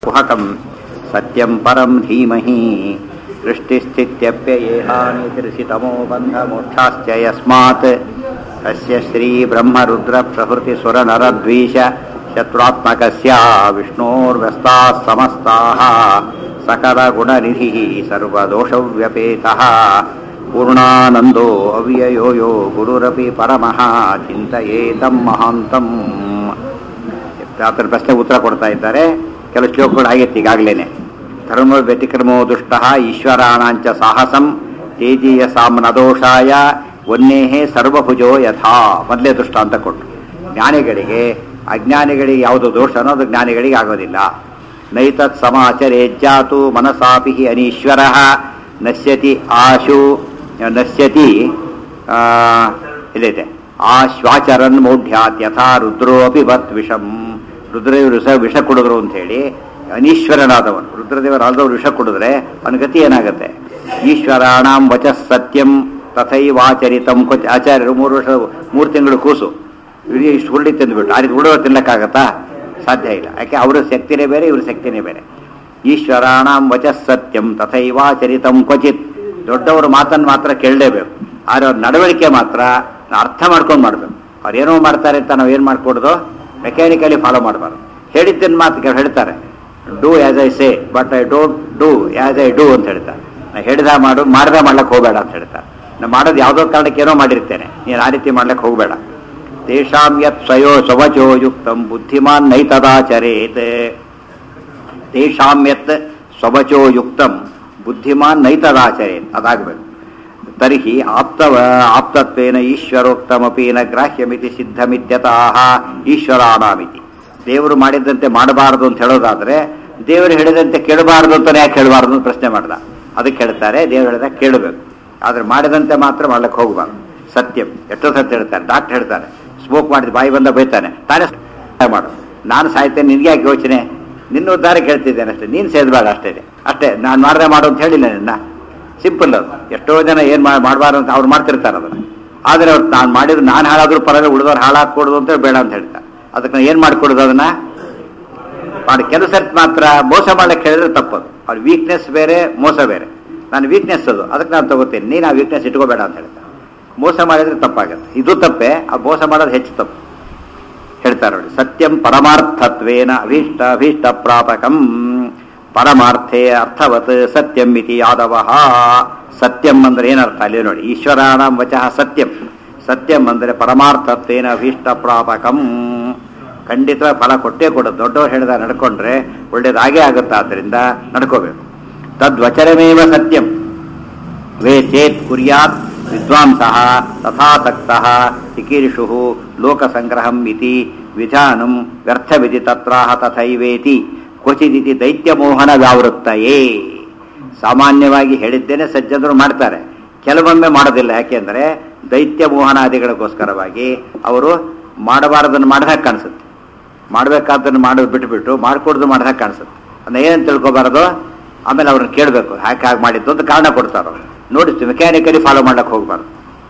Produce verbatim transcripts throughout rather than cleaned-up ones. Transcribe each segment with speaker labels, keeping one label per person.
Speaker 1: ಕುಹಕಂ ಸತ್ಯಂ ಪರಂ ಧೀಮಹಿ ಸೃಷ್ಟಿಸ್ಥಿತ್ಯಪ್ಯಯೇಹಾನಿ ತ್ರಿಸಿತಮೋ ಬಂಧ ಮೋಕ್ಷಾಶ್ಚ ಯಸ್ಮಾತ್ ತಸ್ಯ ಶ್ರೀ ಬ್ರಹ್ಮರುದ್ರ ಪ್ರಭೃತಿ ಸುರ ನರದ್ವೀಷ ಶತ್ರುತ್ಮಕಸ್ಯ ವಿಷ್ಣೋರ್ವ್ಯಸ್ತಾಃ ಸಮಸ್ತಾಃ ಸಕಲ ಗುಣನಿಧಿಃ ಸರ್ವದೋಷವ್ಯಪೇತಃ ಪೂರ್ಣಾನಂದೋ ಅವ್ಯಯೋ ಯೋ ಗುರುರಪಿ ಪರಮಃ ಚಿಂತಯೇತಂ ಮಹಾಂತಂ. ಆತರ ಪ್ರಶ್ನೆ ಉತ್ತರ ಕೊಡ್ತಾ ಇದ್ದಾರೆ. ಕೆಲವು ಶ್ಲೋಕಗಳು ಆಗಿತ್ತು ಈಗಾಗಲೇ. ಧರ್ಮ ವ್ಯತಿಕ್ರಮೋ ದುಷ್ಟ ಈಶ್ವರಾಣಾಂಚ ಸಾಹಸಂ ತೇಜೀಯ ಸಾಮ್ನದೋಷಾಯ ವನ್ನೇಹೇ ಸರ್ವಭುಜೋ ಯಥಾ. ಮೊದಲೇ ದುಷ್ಟ ಅಂತ ಕೊಟ್ಟು ಜ್ಞಾನಿಗಳಿಗೆ ಅಜ್ಞಾನಿಗಳಿಗೆ ಯಾವುದು ದೋಷ ಅನ್ನೋದು ಜ್ಞಾನಿಗಳಿಗೆ ಆಗೋದಿಲ್ಲ. ನೈತತ್ ಸಮಾಚರೇಜ್ಜಾತು ಮನಸಾಪಿ ಅನೀಶ್ವರ ನಶ್ಯತಿ ಆಶು ನಶ್ಯತಿ ಇಲ್ಲಿದೆ ಆಶ್ವಾಚರನ್ ಮೌಢ್ಯಾತ್ ಯಥಾ ರುದ್ರೋ ಅಪಿ ಬತ್ ವಿಷಂ. ರುದ್ರದೇವರು ವಿಷ ವಿಷ ಕುಡಿದ್ರು ಅಂತ ಹೇಳಿ ಅನೀಶ್ವರನಾದವನು ರುದ್ರದೇವರು ಆಲ್ದವ್ರು ವಿಷ ಕುಡಿದ್ರೆ ಅವನ ಗತಿ ಏನಾಗುತ್ತೆ? ಈಶ್ವರಾಣಾಂ ವಚ ಸತ್ಯಂ ತಥೈವಾಚರಿತಂ ಕೊಚ್. ಆಚಾರ್ಯರು ಮೂರು ವರ್ಷ ಮೂರು ತಿಂಗಳು ಕೂಸು ಇಡೀ ಇಷ್ಟು ಹುರುಳಿ ತಿಂದುಬಿಟ್ಟು ಆ ರೀತಿ ಹುಡುಗ ತಿನ್ನಕ್ಕಾಗತ್ತಾ? ಸಾಧ್ಯ ಇಲ್ಲ. ಯಾಕೆ ಅವ್ರ ಶಕ್ತಿನೇ ಬೇರೆ, ಇವ್ರ ಶಕ್ತಿನೇ ಬೇರೆ. ಈಶ್ವರಾಣಾಂ ವಚ ಸತ್ಯಂ ತಥೈವಾಚರಿತಂ ಕ್ವಚಿತ್. ದೊಡ್ಡವರು ಮಾತನ್ನು ಮಾತ್ರ ಕೇಳಲೇಬೇಕು, ಆದರೆ ಅವ್ರ ನಡವಳಿಕೆ ಮಾತ್ರ ಅರ್ಥ ಮಾಡ್ಕೊಂಡು ಮಾಡ್ಬೇಕು. ಅವ್ರು ಏನೋ ಮಾಡ್ತಾರೆ ಅಂತ ನಾವು ಏನು ಮಾಡ್ಕೊಡೋದು ಮೆಕ್ಯಾನಿಕಲಿ ಫಾಲೋ ಮಾಡಬಾರ್ದು. ಹೇಳಿದ್ದನ್ನು ಮಾತು ಹೇಳ್ತಾರೆ, do as I say but I don't do as I do ಅಂತ ಹೇಳ್ತಾರೆ. ನಾ ಹೇಳಿದ ಮಾಡು, ಮಾಡ್ದೆ ಮಾಡ್ಲಿಕ್ಕೆ ಹೋಗಬೇಡ ಅಂತ ಹೇಳ್ತಾರೆ. ನಾ ಮಾಡೋದು ಯಾವುದೋ ಕಾರಣಕ್ಕೆ ಏನೋ ಮಾಡಿರ್ತೇನೆ, ನೀನು ಆ ರೀತಿ ಮಾಡ್ಲಿಕ್ಕೆ ಹೋಗಬೇಡ. ತೇಷಾಂ ಯತ್ ಸ್ವಯೋ ಸ್ವವಚೋ ಯುಕ್ತಂ ಬುದ್ಧಿಮಾನ್ ನೈತದಾಚರೇತ್. ತೇಷಾಂ ಯತ್ ಸ್ವವಚೋ ಯುಕ್ತಂ ಬುದ್ಧಿಮಾನ್ ನೈತದಾಚರೇತ್ ಅದಾಗಬೇಕು. ತರ್ಹಿ ಆಪ್ತವ ಆಪ್ತತ್ವೇನ ಈಶ್ವರೋಕ್ತಮಪಿ ನ ಗ್ರಾಹ್ಯಮಿತಿ ಸಿದ್ಧಮಿತ್ಯತಃ ಈಶ್ವರಾಣಾಮಿತಿ. ದೇವರು ಮಾಡಿದಂತೆ ಮಾಡಬಾರದು ಅಂತ ಹೇಳೋದಾದ್ರೆ ದೇವರು ಹೇಳಿದಂತೆ ಕೇಳಬಾರದು ಅಂತಾನೆ ಯಾಕೆ ಹೇಳಬಾರದು ಅಂತ ಪ್ರಶ್ನೆ ಮಾಡ್ದ. ಅದಕ್ಕೆ ಹೇಳ್ತಾರೆ ದೇವರು ಹೇಳಿದ ಕೇಳಬೇಕು, ಆದ್ರೆ ಮಾಡಿದಂತೆ ಮಾತ್ರ ಮಾಡ್ಲಿಕ್ಕೆ ಹೋಗಬಾರ್ದು. ಸತ್ಯಂ ಎಷ್ಟೋ ಸತ್ಯ ಹೇಳ್ತಾರೆ. ಡಾಕ್ಟರ್ ಹೇಳ್ತಾರೆ ಸ್ಮೋಕ್ ಮಾಡಿದ ಬಾಯಿ ಬಂದ ಬೈತಾನೆ, ತಾನೇ ಮಾಡು. ನಾನು ಸಾಯ್ತೇನೆ, ನಿನ್ಗೆ ಯಾಕೆ ಯೋಚನೆ? ನಿನ್ನ ಉದ್ಧಾರ ಕೇಳ್ತಿದ್ದೇನೆ ಅಷ್ಟೇ, ನೀನು ಸೇದ್ಬೇಡ ಅಷ್ಟೇ ಅಷ್ಟೇ ನಾನು ಮಾಡ್ದೆ ಮಾಡು ಅಂತ ಹೇಳಿಲ್ಲ ನಿನ್ನ. ಸಿಂಪಲ್ ಅದು. ಎಷ್ಟೋ ಜನ ಏನು ಮಾಡಬಾರ್ದು ಅಂತ ಅವ್ರು ಮಾಡ್ತಿರ್ತಾರೆ ಅದನ್ನು. ಆದರೆ ಅವ್ರು ನಾನು ಮಾಡಿದ್ರು ನಾನು ಹಾಳಾದ್ರೂ ಪರವಾಗಿಲ್ಲ, ಉಳಿದವ್ರು ಹಾಳಾಕೊಡೋದು ಅಂತ ಬೇಡ ಅಂತ ಹೇಳ್ತಾರೆ. ಅದಕ್ಕೆ ನಾನು ಏನು ಮಾಡ್ಕೊಡೋದು ಅದನ್ನ ಮಾಡಿ. ಕೆಲಸ ಮಾತ್ರ ಮೋಸ ಮಾಡ್ಲಿಕ್ಕೆ ಹೇಳಿದ್ರೆ ತಪ್ಪದು. ಅವ್ರ ವೀಕ್ನೆಸ್ ಬೇರೆ, ಮೋಸ ಬೇರೆ. ನಾನು ವೀಕ್ನೆಸ್ ಅದು, ಅದಕ್ಕೆ ನಾನು ತಗೋತೇನೆ, ನೀನು ಆ ವೀಕ್ನೆಸ್ ಇಟ್ಕೋಬೇಡ ಅಂತ ಹೇಳ್ತಾರೆ. ಮೋಸ ಮಾಡಿದ್ರೆ ತಪ್ಪಾಗುತ್ತೆ. ಇದು ತಪ್ಪೆ, ಆ ಮೋಸ ಮಾಡೋದು ಹೆಚ್ಚು ತಪ್ಪು ಹೇಳ್ತಾರೆ ನೋಡಿ. ಸತ್ಯಂ ಪರಮಾರ್ಥತ್ವೇನ ಅಭೀಷ್ಟ ಅಭೀಷ್ಟ ಪ್ರಾಪಕಂ. ಪರಮಾರ್ಥೇ ಅರ್ಥವತ್ ಸತ್ಯಂ ಇತಿ ಯಾದವ. ಸತ್ಯಂ ಅಂದ್ರೆ ಏನರ್ಥ ಅಲ್ಲಿ ನೋಡಿ. ಈಶ್ವರಾಣಾಂ ವಚಃ ಸತ್ಯಂ. ಸತ್ಯಂ ಅಂದ್ರೆ ಪರಮಾರ್ಥತ್ವೇನ ಅಭೀಷ್ಟ ಪ್ರಾಪಕಂ. ಖಂಡಿತ ಫಲ ಕೊಟ್ಟೇ ಕೊಡೋದು. ದೊಡ್ಡವ್ರು ಹೇಳಿದ ನಡ್ಕೊಂಡ್ರೆ ಒಳ್ಳೇದಾಗೇ ಆಗುತ್ತೆ, ಆದ್ದರಿಂದ ನಡ್ಕೋಬೇಕು. ತದ್ವಚನಮೇವ ಸತ್ಯಂ ವೇ ಚೇತ್ ಕುರ್ಯಾತ್ ವಿದ್ವಾಂಸಃ ತಥಾಸಕ್ತಃ ಚಿಕೀರ್ಷು ಲೋಕಸಂಗ್ರಹಂ ಇತಿ ವಿಧಾನಂ ವ್ಯರ್ಥವಿಧಿ ತತ್ರಾಹ ತಥೈವೇತಿ ಕ್ವಚಿದಿತಿ ದೈತ್ಯಮೋಹನ ವ್ಯಾವೃತ್ತಯೇ. ಸಾಮಾನ್ಯವಾಗಿ ಹೇಳಿದ್ದೇನೆ ಸಜ್ಜನರು ಮಾಡ್ತಾರೆ, ಕೆಲವೊಮ್ಮೆ ಮಾಡೋದಿಲ್ಲ. ಯಾಕೆಂದರೆ ದೈತ್ಯ ಮೋಹನಾದಿಗಳಿಗೋಸ್ಕರವಾಗಿ ಅವರು ಮಾಡಬಾರದನ್ನು ಮಾಡಿದಾಗ ಕಾಣಿಸುತ್ತೆ, ಮಾಡಬೇಕಾದನ್ನು ಮಾಡೋದು ಬಿಟ್ಟುಬಿಟ್ಟು ಮಾಡಿಕೊಡ್ದು ಮಾಡಿದಾಗ ಕಾಣಿಸುತ್ತೆ. ಅದನ್ನ ಏನಂತ ತಿಳ್ಕೊಬಾರದು. ಆಮೇಲೆ ಅವ್ರನ್ನ ಕೇಳಬೇಕು, ಯಾಕೆ ಹಾಗೆ ಮಾಡಿದ್ದು ಅಂತ ಕಾರಣ ಕೊಡ್ತಾರೋ. ನೋಡಿಸ್ತೀವಿ, ಮೆಕ್ಯಾನಿಕಲಿ ಫಾಲೋ ಮಾಡ್ಲಿಕ್ಕೆ ಹೋಗ್ಬಾರ್ದು.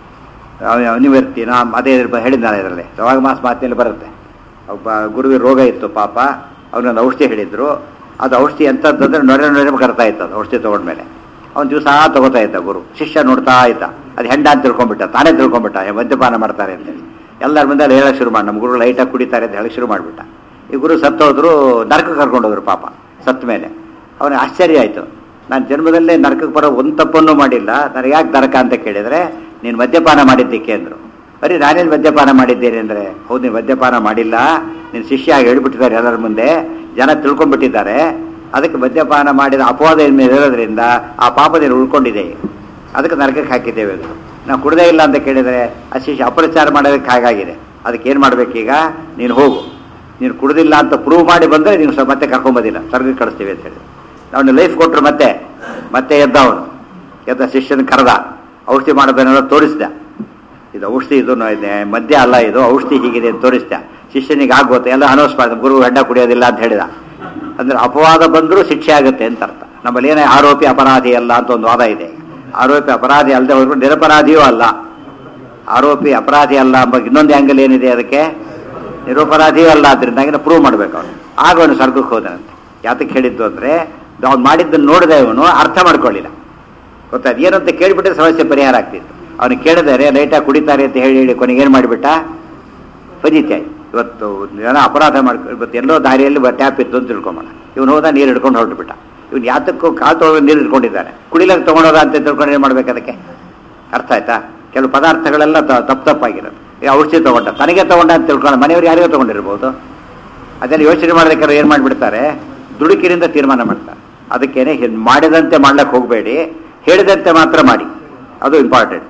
Speaker 1: ಅನಿವರ್ತಿ ನಾ ಅದೇ ಹೇಳಿದ್ದಾನೆ ಇದರಲ್ಲಿ ಸವಾಗ ಮಾಸ ಮಾತಿನಲ್ಲಿ ಬರುತ್ತೆ. ಒಬ್ಬ ಗುರುವಿಗೆ ರೋಗ ಇತ್ತು ಪಾಪ, ಅವ್ನೊಂದು ಔಷಧಿ ಹೇಳಿದ್ರು. ಅದು ಔಷಧಿ ಎಂಥದ್ದಂದ್ರೆ ನೊರೆ ನೊರೆ ಕರ್ತಾ ಇತ್ತು. ಅದು ಔಷಧಿ ತೊಗೊಂಡ್ಮೇಲೆ ಅವ್ನು ದಿವಸ ತಗೋತಾ ಇದ್ದ ಗುರು. ಶಿಷ್ಯ ನೋಡ್ತಾ ಇದ್ದ, ಅದು ಹೆಂಡ ಅಂತ ತಿಳ್ಕೊಂಡ್ಬಿಟ್ಟ, ತಾನೇ ತಿಳ್ಕೊಂಡ್ಬಿಟ್ಟ ಮದ್ಯಪಾನ ಮಾಡ್ತಾರೆ ಅಂತೇಳಿ. ಎಲ್ಲರ ಮುಂದೆ ಅಲ್ಲಿ ಹೇಳಕ್ಕೆ ಶುರು ಮಾಡಿ, ನಮ್ಮ ಗುರು ಲೈಟಾಗಿ ಕುಡಿತಾರೆ ಅಂತ ಹೇಳಕ್ಕೆ ಶುರು ಮಾಡಿಬಿಟ್ಟ. ಈ ಗುರು ಸತ್ತೋದ್ರು, ನರಕಕ್ಕೆ ಕರ್ಕೊಂಡೋದ್ರು ಪಾಪ. ಸತ್ತ ಮೇಲೆ ಅವನಿಗೆ ಆಶ್ಚರ್ಯ ಆಯಿತು. ನಾನು ಜನ್ಮದಲ್ಲೇ ನರಕಕ್ಕೆ ಬರೋ ಒಂದು ತಪ್ಪನ್ನು ಮಾಡಿಲ್ಲ, ನನಗೆ ಯಾಕೆ ನರಕ ಅಂತ ಕೇಳಿದರೆ ನೀನು ಮದ್ಯಪಾನ ಮಾಡಿದ್ದಕ್ಕೆ ಅಂದರು. ಬರೀ ನಾನೇನು ಮದ್ಯಪಾನ ಮಾಡಿದ್ದೇನೆ ಅಂದರೆ, ಹೌದು ನೀನು ಮದ್ಯಪಾನ ಮಾಡಿಲ್ಲ, ನಿನ್ನ ಶಿಷ್ಯ ಆಗಿ ಹೇಳ್ಬಿಟ್ಟಿದ್ದಾರೆ ಎಲ್ಲರ ಮುಂದೆ, ಜನ ತಿಳ್ಕೊಂಡ್ಬಿಟ್ಟಿದ್ದಾರೆ. ಅದಕ್ಕೆ ಮದ್ಯಪಾನ ಮಾಡಿದ ಅಪವಾದ ಮೇಲೆ ಇರೋದ್ರಿಂದ ಆ ಪಾಪ ನೀನು ಉಳ್ಕೊಂಡಿದೆ, ಅದಕ್ಕೆ ನರಕಕ್ಕೆ ಹಾಕಿದ್ದೇವೆ. ಅದು ನಾವು ಕುಡ್ದೇ ಇಲ್ಲ ಅಂತ ಕೇಳಿದರೆ ಆ ಶಿಷ್ಯ ಅಪರಿಚಾರ ಮಾಡೋದಕ್ಕೆ ಹಾಗಾಗಿದೆ. ಅದಕ್ಕೆ ಏನು ಮಾಡಬೇಕೀಗ? ನೀನು ಹೋಗು, ನೀನು ಕುಡ್ದಿಲ್ಲ ಅಂತ ಪ್ರೂವ್ ಮಾಡಿ ಬಂದರೆ ನೀನು ಸ್ವಲ್ಪ ಮತ್ತೆ ಕರ್ಕೊಂಬೋದಿಲ್ಲ, ಸ್ವರ್ಗಕ್ಕೆ ಕಳಿಸ್ತೀವಿ ಅಂತ ಹೇಳಿ ಅವನು ಲೈಫ್ ಕೊಟ್ಟರು. ಮತ್ತೆ ಮತ್ತೆ ಎದ್ದ ಅವನು, ಎದ್ದ ಶಿಷ್ಯನ ಕರೆದ, ಔಷಧಿ ಮಾಡೋದನ್ನೆಲ್ಲ ತೋರಿಸಿದ. ಇದು ಔಷಧಿ, ಇದು ಮದ್ಯ ಅಲ್ಲ, ಇದು ಔಷಧಿ ಹೀಗಿದೆ ಅಂತ ತೋರಿಸ್ದ. ಶಿಷ್ಯನಿಗೆ ಆಗೋತ್ತೆ, ಎಲ್ಲ ಅನೌನ್ಸ್ ಮಾಡಿದ, ಗುರು ಹೆಡ್ಡ ಕುಡಿಯೋದಿಲ್ಲ ಅಂತ ಹೇಳಿದ. ಅಂದ್ರೆ ಅಪವಾದ ಬಂದರೂ ಶಿಕ್ಷೆ ಆಗುತ್ತೆ ಅಂತ ಅರ್ಥ. ನಮ್ಮಲ್ಲಿ ಏನೇ ಆರೋಪಿ ಅಪರಾಧಿ ಅಲ್ಲ ಅಂತ ಒಂದು ವಾದ ಇದೆ. ಆರೋಪಿ ಅಪರಾಧಿ ಅಲ್ಲದೆ ಹೋದ್ರು ನಿರಪರಾಧಿಯೂ ಅಲ್ಲ. ಆರೋಪಿ ಅಪರಾಧಿ ಅಲ್ಲ ಎಂಬ ಇನ್ನೊಂದು ಆ್ಯಂಗಲ್ ಏನಿದೆ, ಅದಕ್ಕೆ ನಿರಪರಾಧಿಯೂ ಅಲ್ಲ. ಆದ್ರಿಂದಾಗಿ ಪ್ರೂವ್ ಮಾಡ್ಬೇಕು ಅವನು. ಆಗ ಅವನು ಸ್ವರ್ಗಕ್ಕೆ ಹೋದನಂತೆ. ಯಾತಕ್ಕೆ ಹೇಳಿದ್ದು ಅಂದರೆ ಅವ್ನು ಮಾಡಿದ್ದನ್ನು ನೋಡಿದೆ ಇವನು ಅರ್ಥ ಮಾಡ್ಕೊಳ್ಳಿಲ್ಲ. ಗೊತ್ತಾಯ್ತು ಏನಂತ ಕೇಳಿಬಿಟ್ರೆ ಸಮಸ್ಯೆ ಪರಿಹಾರ ಆಗ್ತಿತ್ತು. ಅವನು ಕೇಳಿದರೆ ಲೈಟಾಗಿ ಕುಡಿತಾರೆ ಅಂತ ಹೇಳಿ ಹೇಳಿ ಕೊನೆಗೆ ಏನು ಮಾಡಿಬಿಟ್ಟ, ಫಜಿತ್ಯ. ಇವತ್ತು ಜನ ಅಪರಾಧ ಮಾಡ್ಕೊ ಇವತ್ತು ಎಲ್ಲೋ ದಾರಿಯಲ್ಲಿ ಟ್ಯಾಪ್ ಇತ್ತು ಅಂತ ತಿಳ್ಕೊಂಬೋಣ. ಇವನು ಹೋದ ನೀರು ಹಿಡ್ಕೊಂಡು ಹೊರಟುಬಿಟ್ಟ. ಇವನು ಯಾತಕ್ಕೂ ಕಾಲು ತೊಗೊಂಡು ನೀರು ಹಿಡ್ಕೊಂಡಿದ್ದಾನೆ, ಕುಡಿಲಕ್ಕೆ ತೊಗೊಂಡೋದ ಅಂತ ತಿಳ್ಕೊಂಡು ಏನು ಮಾಡ್ಬೇಕು ಅದಕ್ಕೆ? ಅರ್ಥ ಆಯ್ತಾ? ಕೆಲವು ಪದಾರ್ಥಗಳೆಲ್ಲ ತಪ್ಪು ತಪ್ಪಾಗಿರೋದು. ಔಷಧಿ ತೊಗೊಂಡ ತನಗೆ ತೊಗೊಂಡ ಅಂತ ತಿಳ್ಕೊಂಡು ಮನೆಯವ್ರು ಯಾರಿಗೋ ತೊಗೊಂಡಿರ್ಬೋದು. ಅದೆಲ್ಲ ಯೋಚನೆ ಮಾಡೋದಕ್ಕೆ ಏನು ಮಾಡಿಬಿಡ್ತಾರೆ, ದುಡುಕಿನಿಂದ ತೀರ್ಮಾನ ಮಾಡ್ತಾರೆ. ಅದಕ್ಕೇನೆ ಮಾಡಿದಂತೆ ಮಾಡ್ಲಿಕ್ಕೆ ಹೋಗಬೇಡಿ, ಹೇಳಿದಂತೆ ಮಾತ್ರ ಮಾಡಿ, ಅದು ಇಂಪಾರ್ಟೆಂಟ್.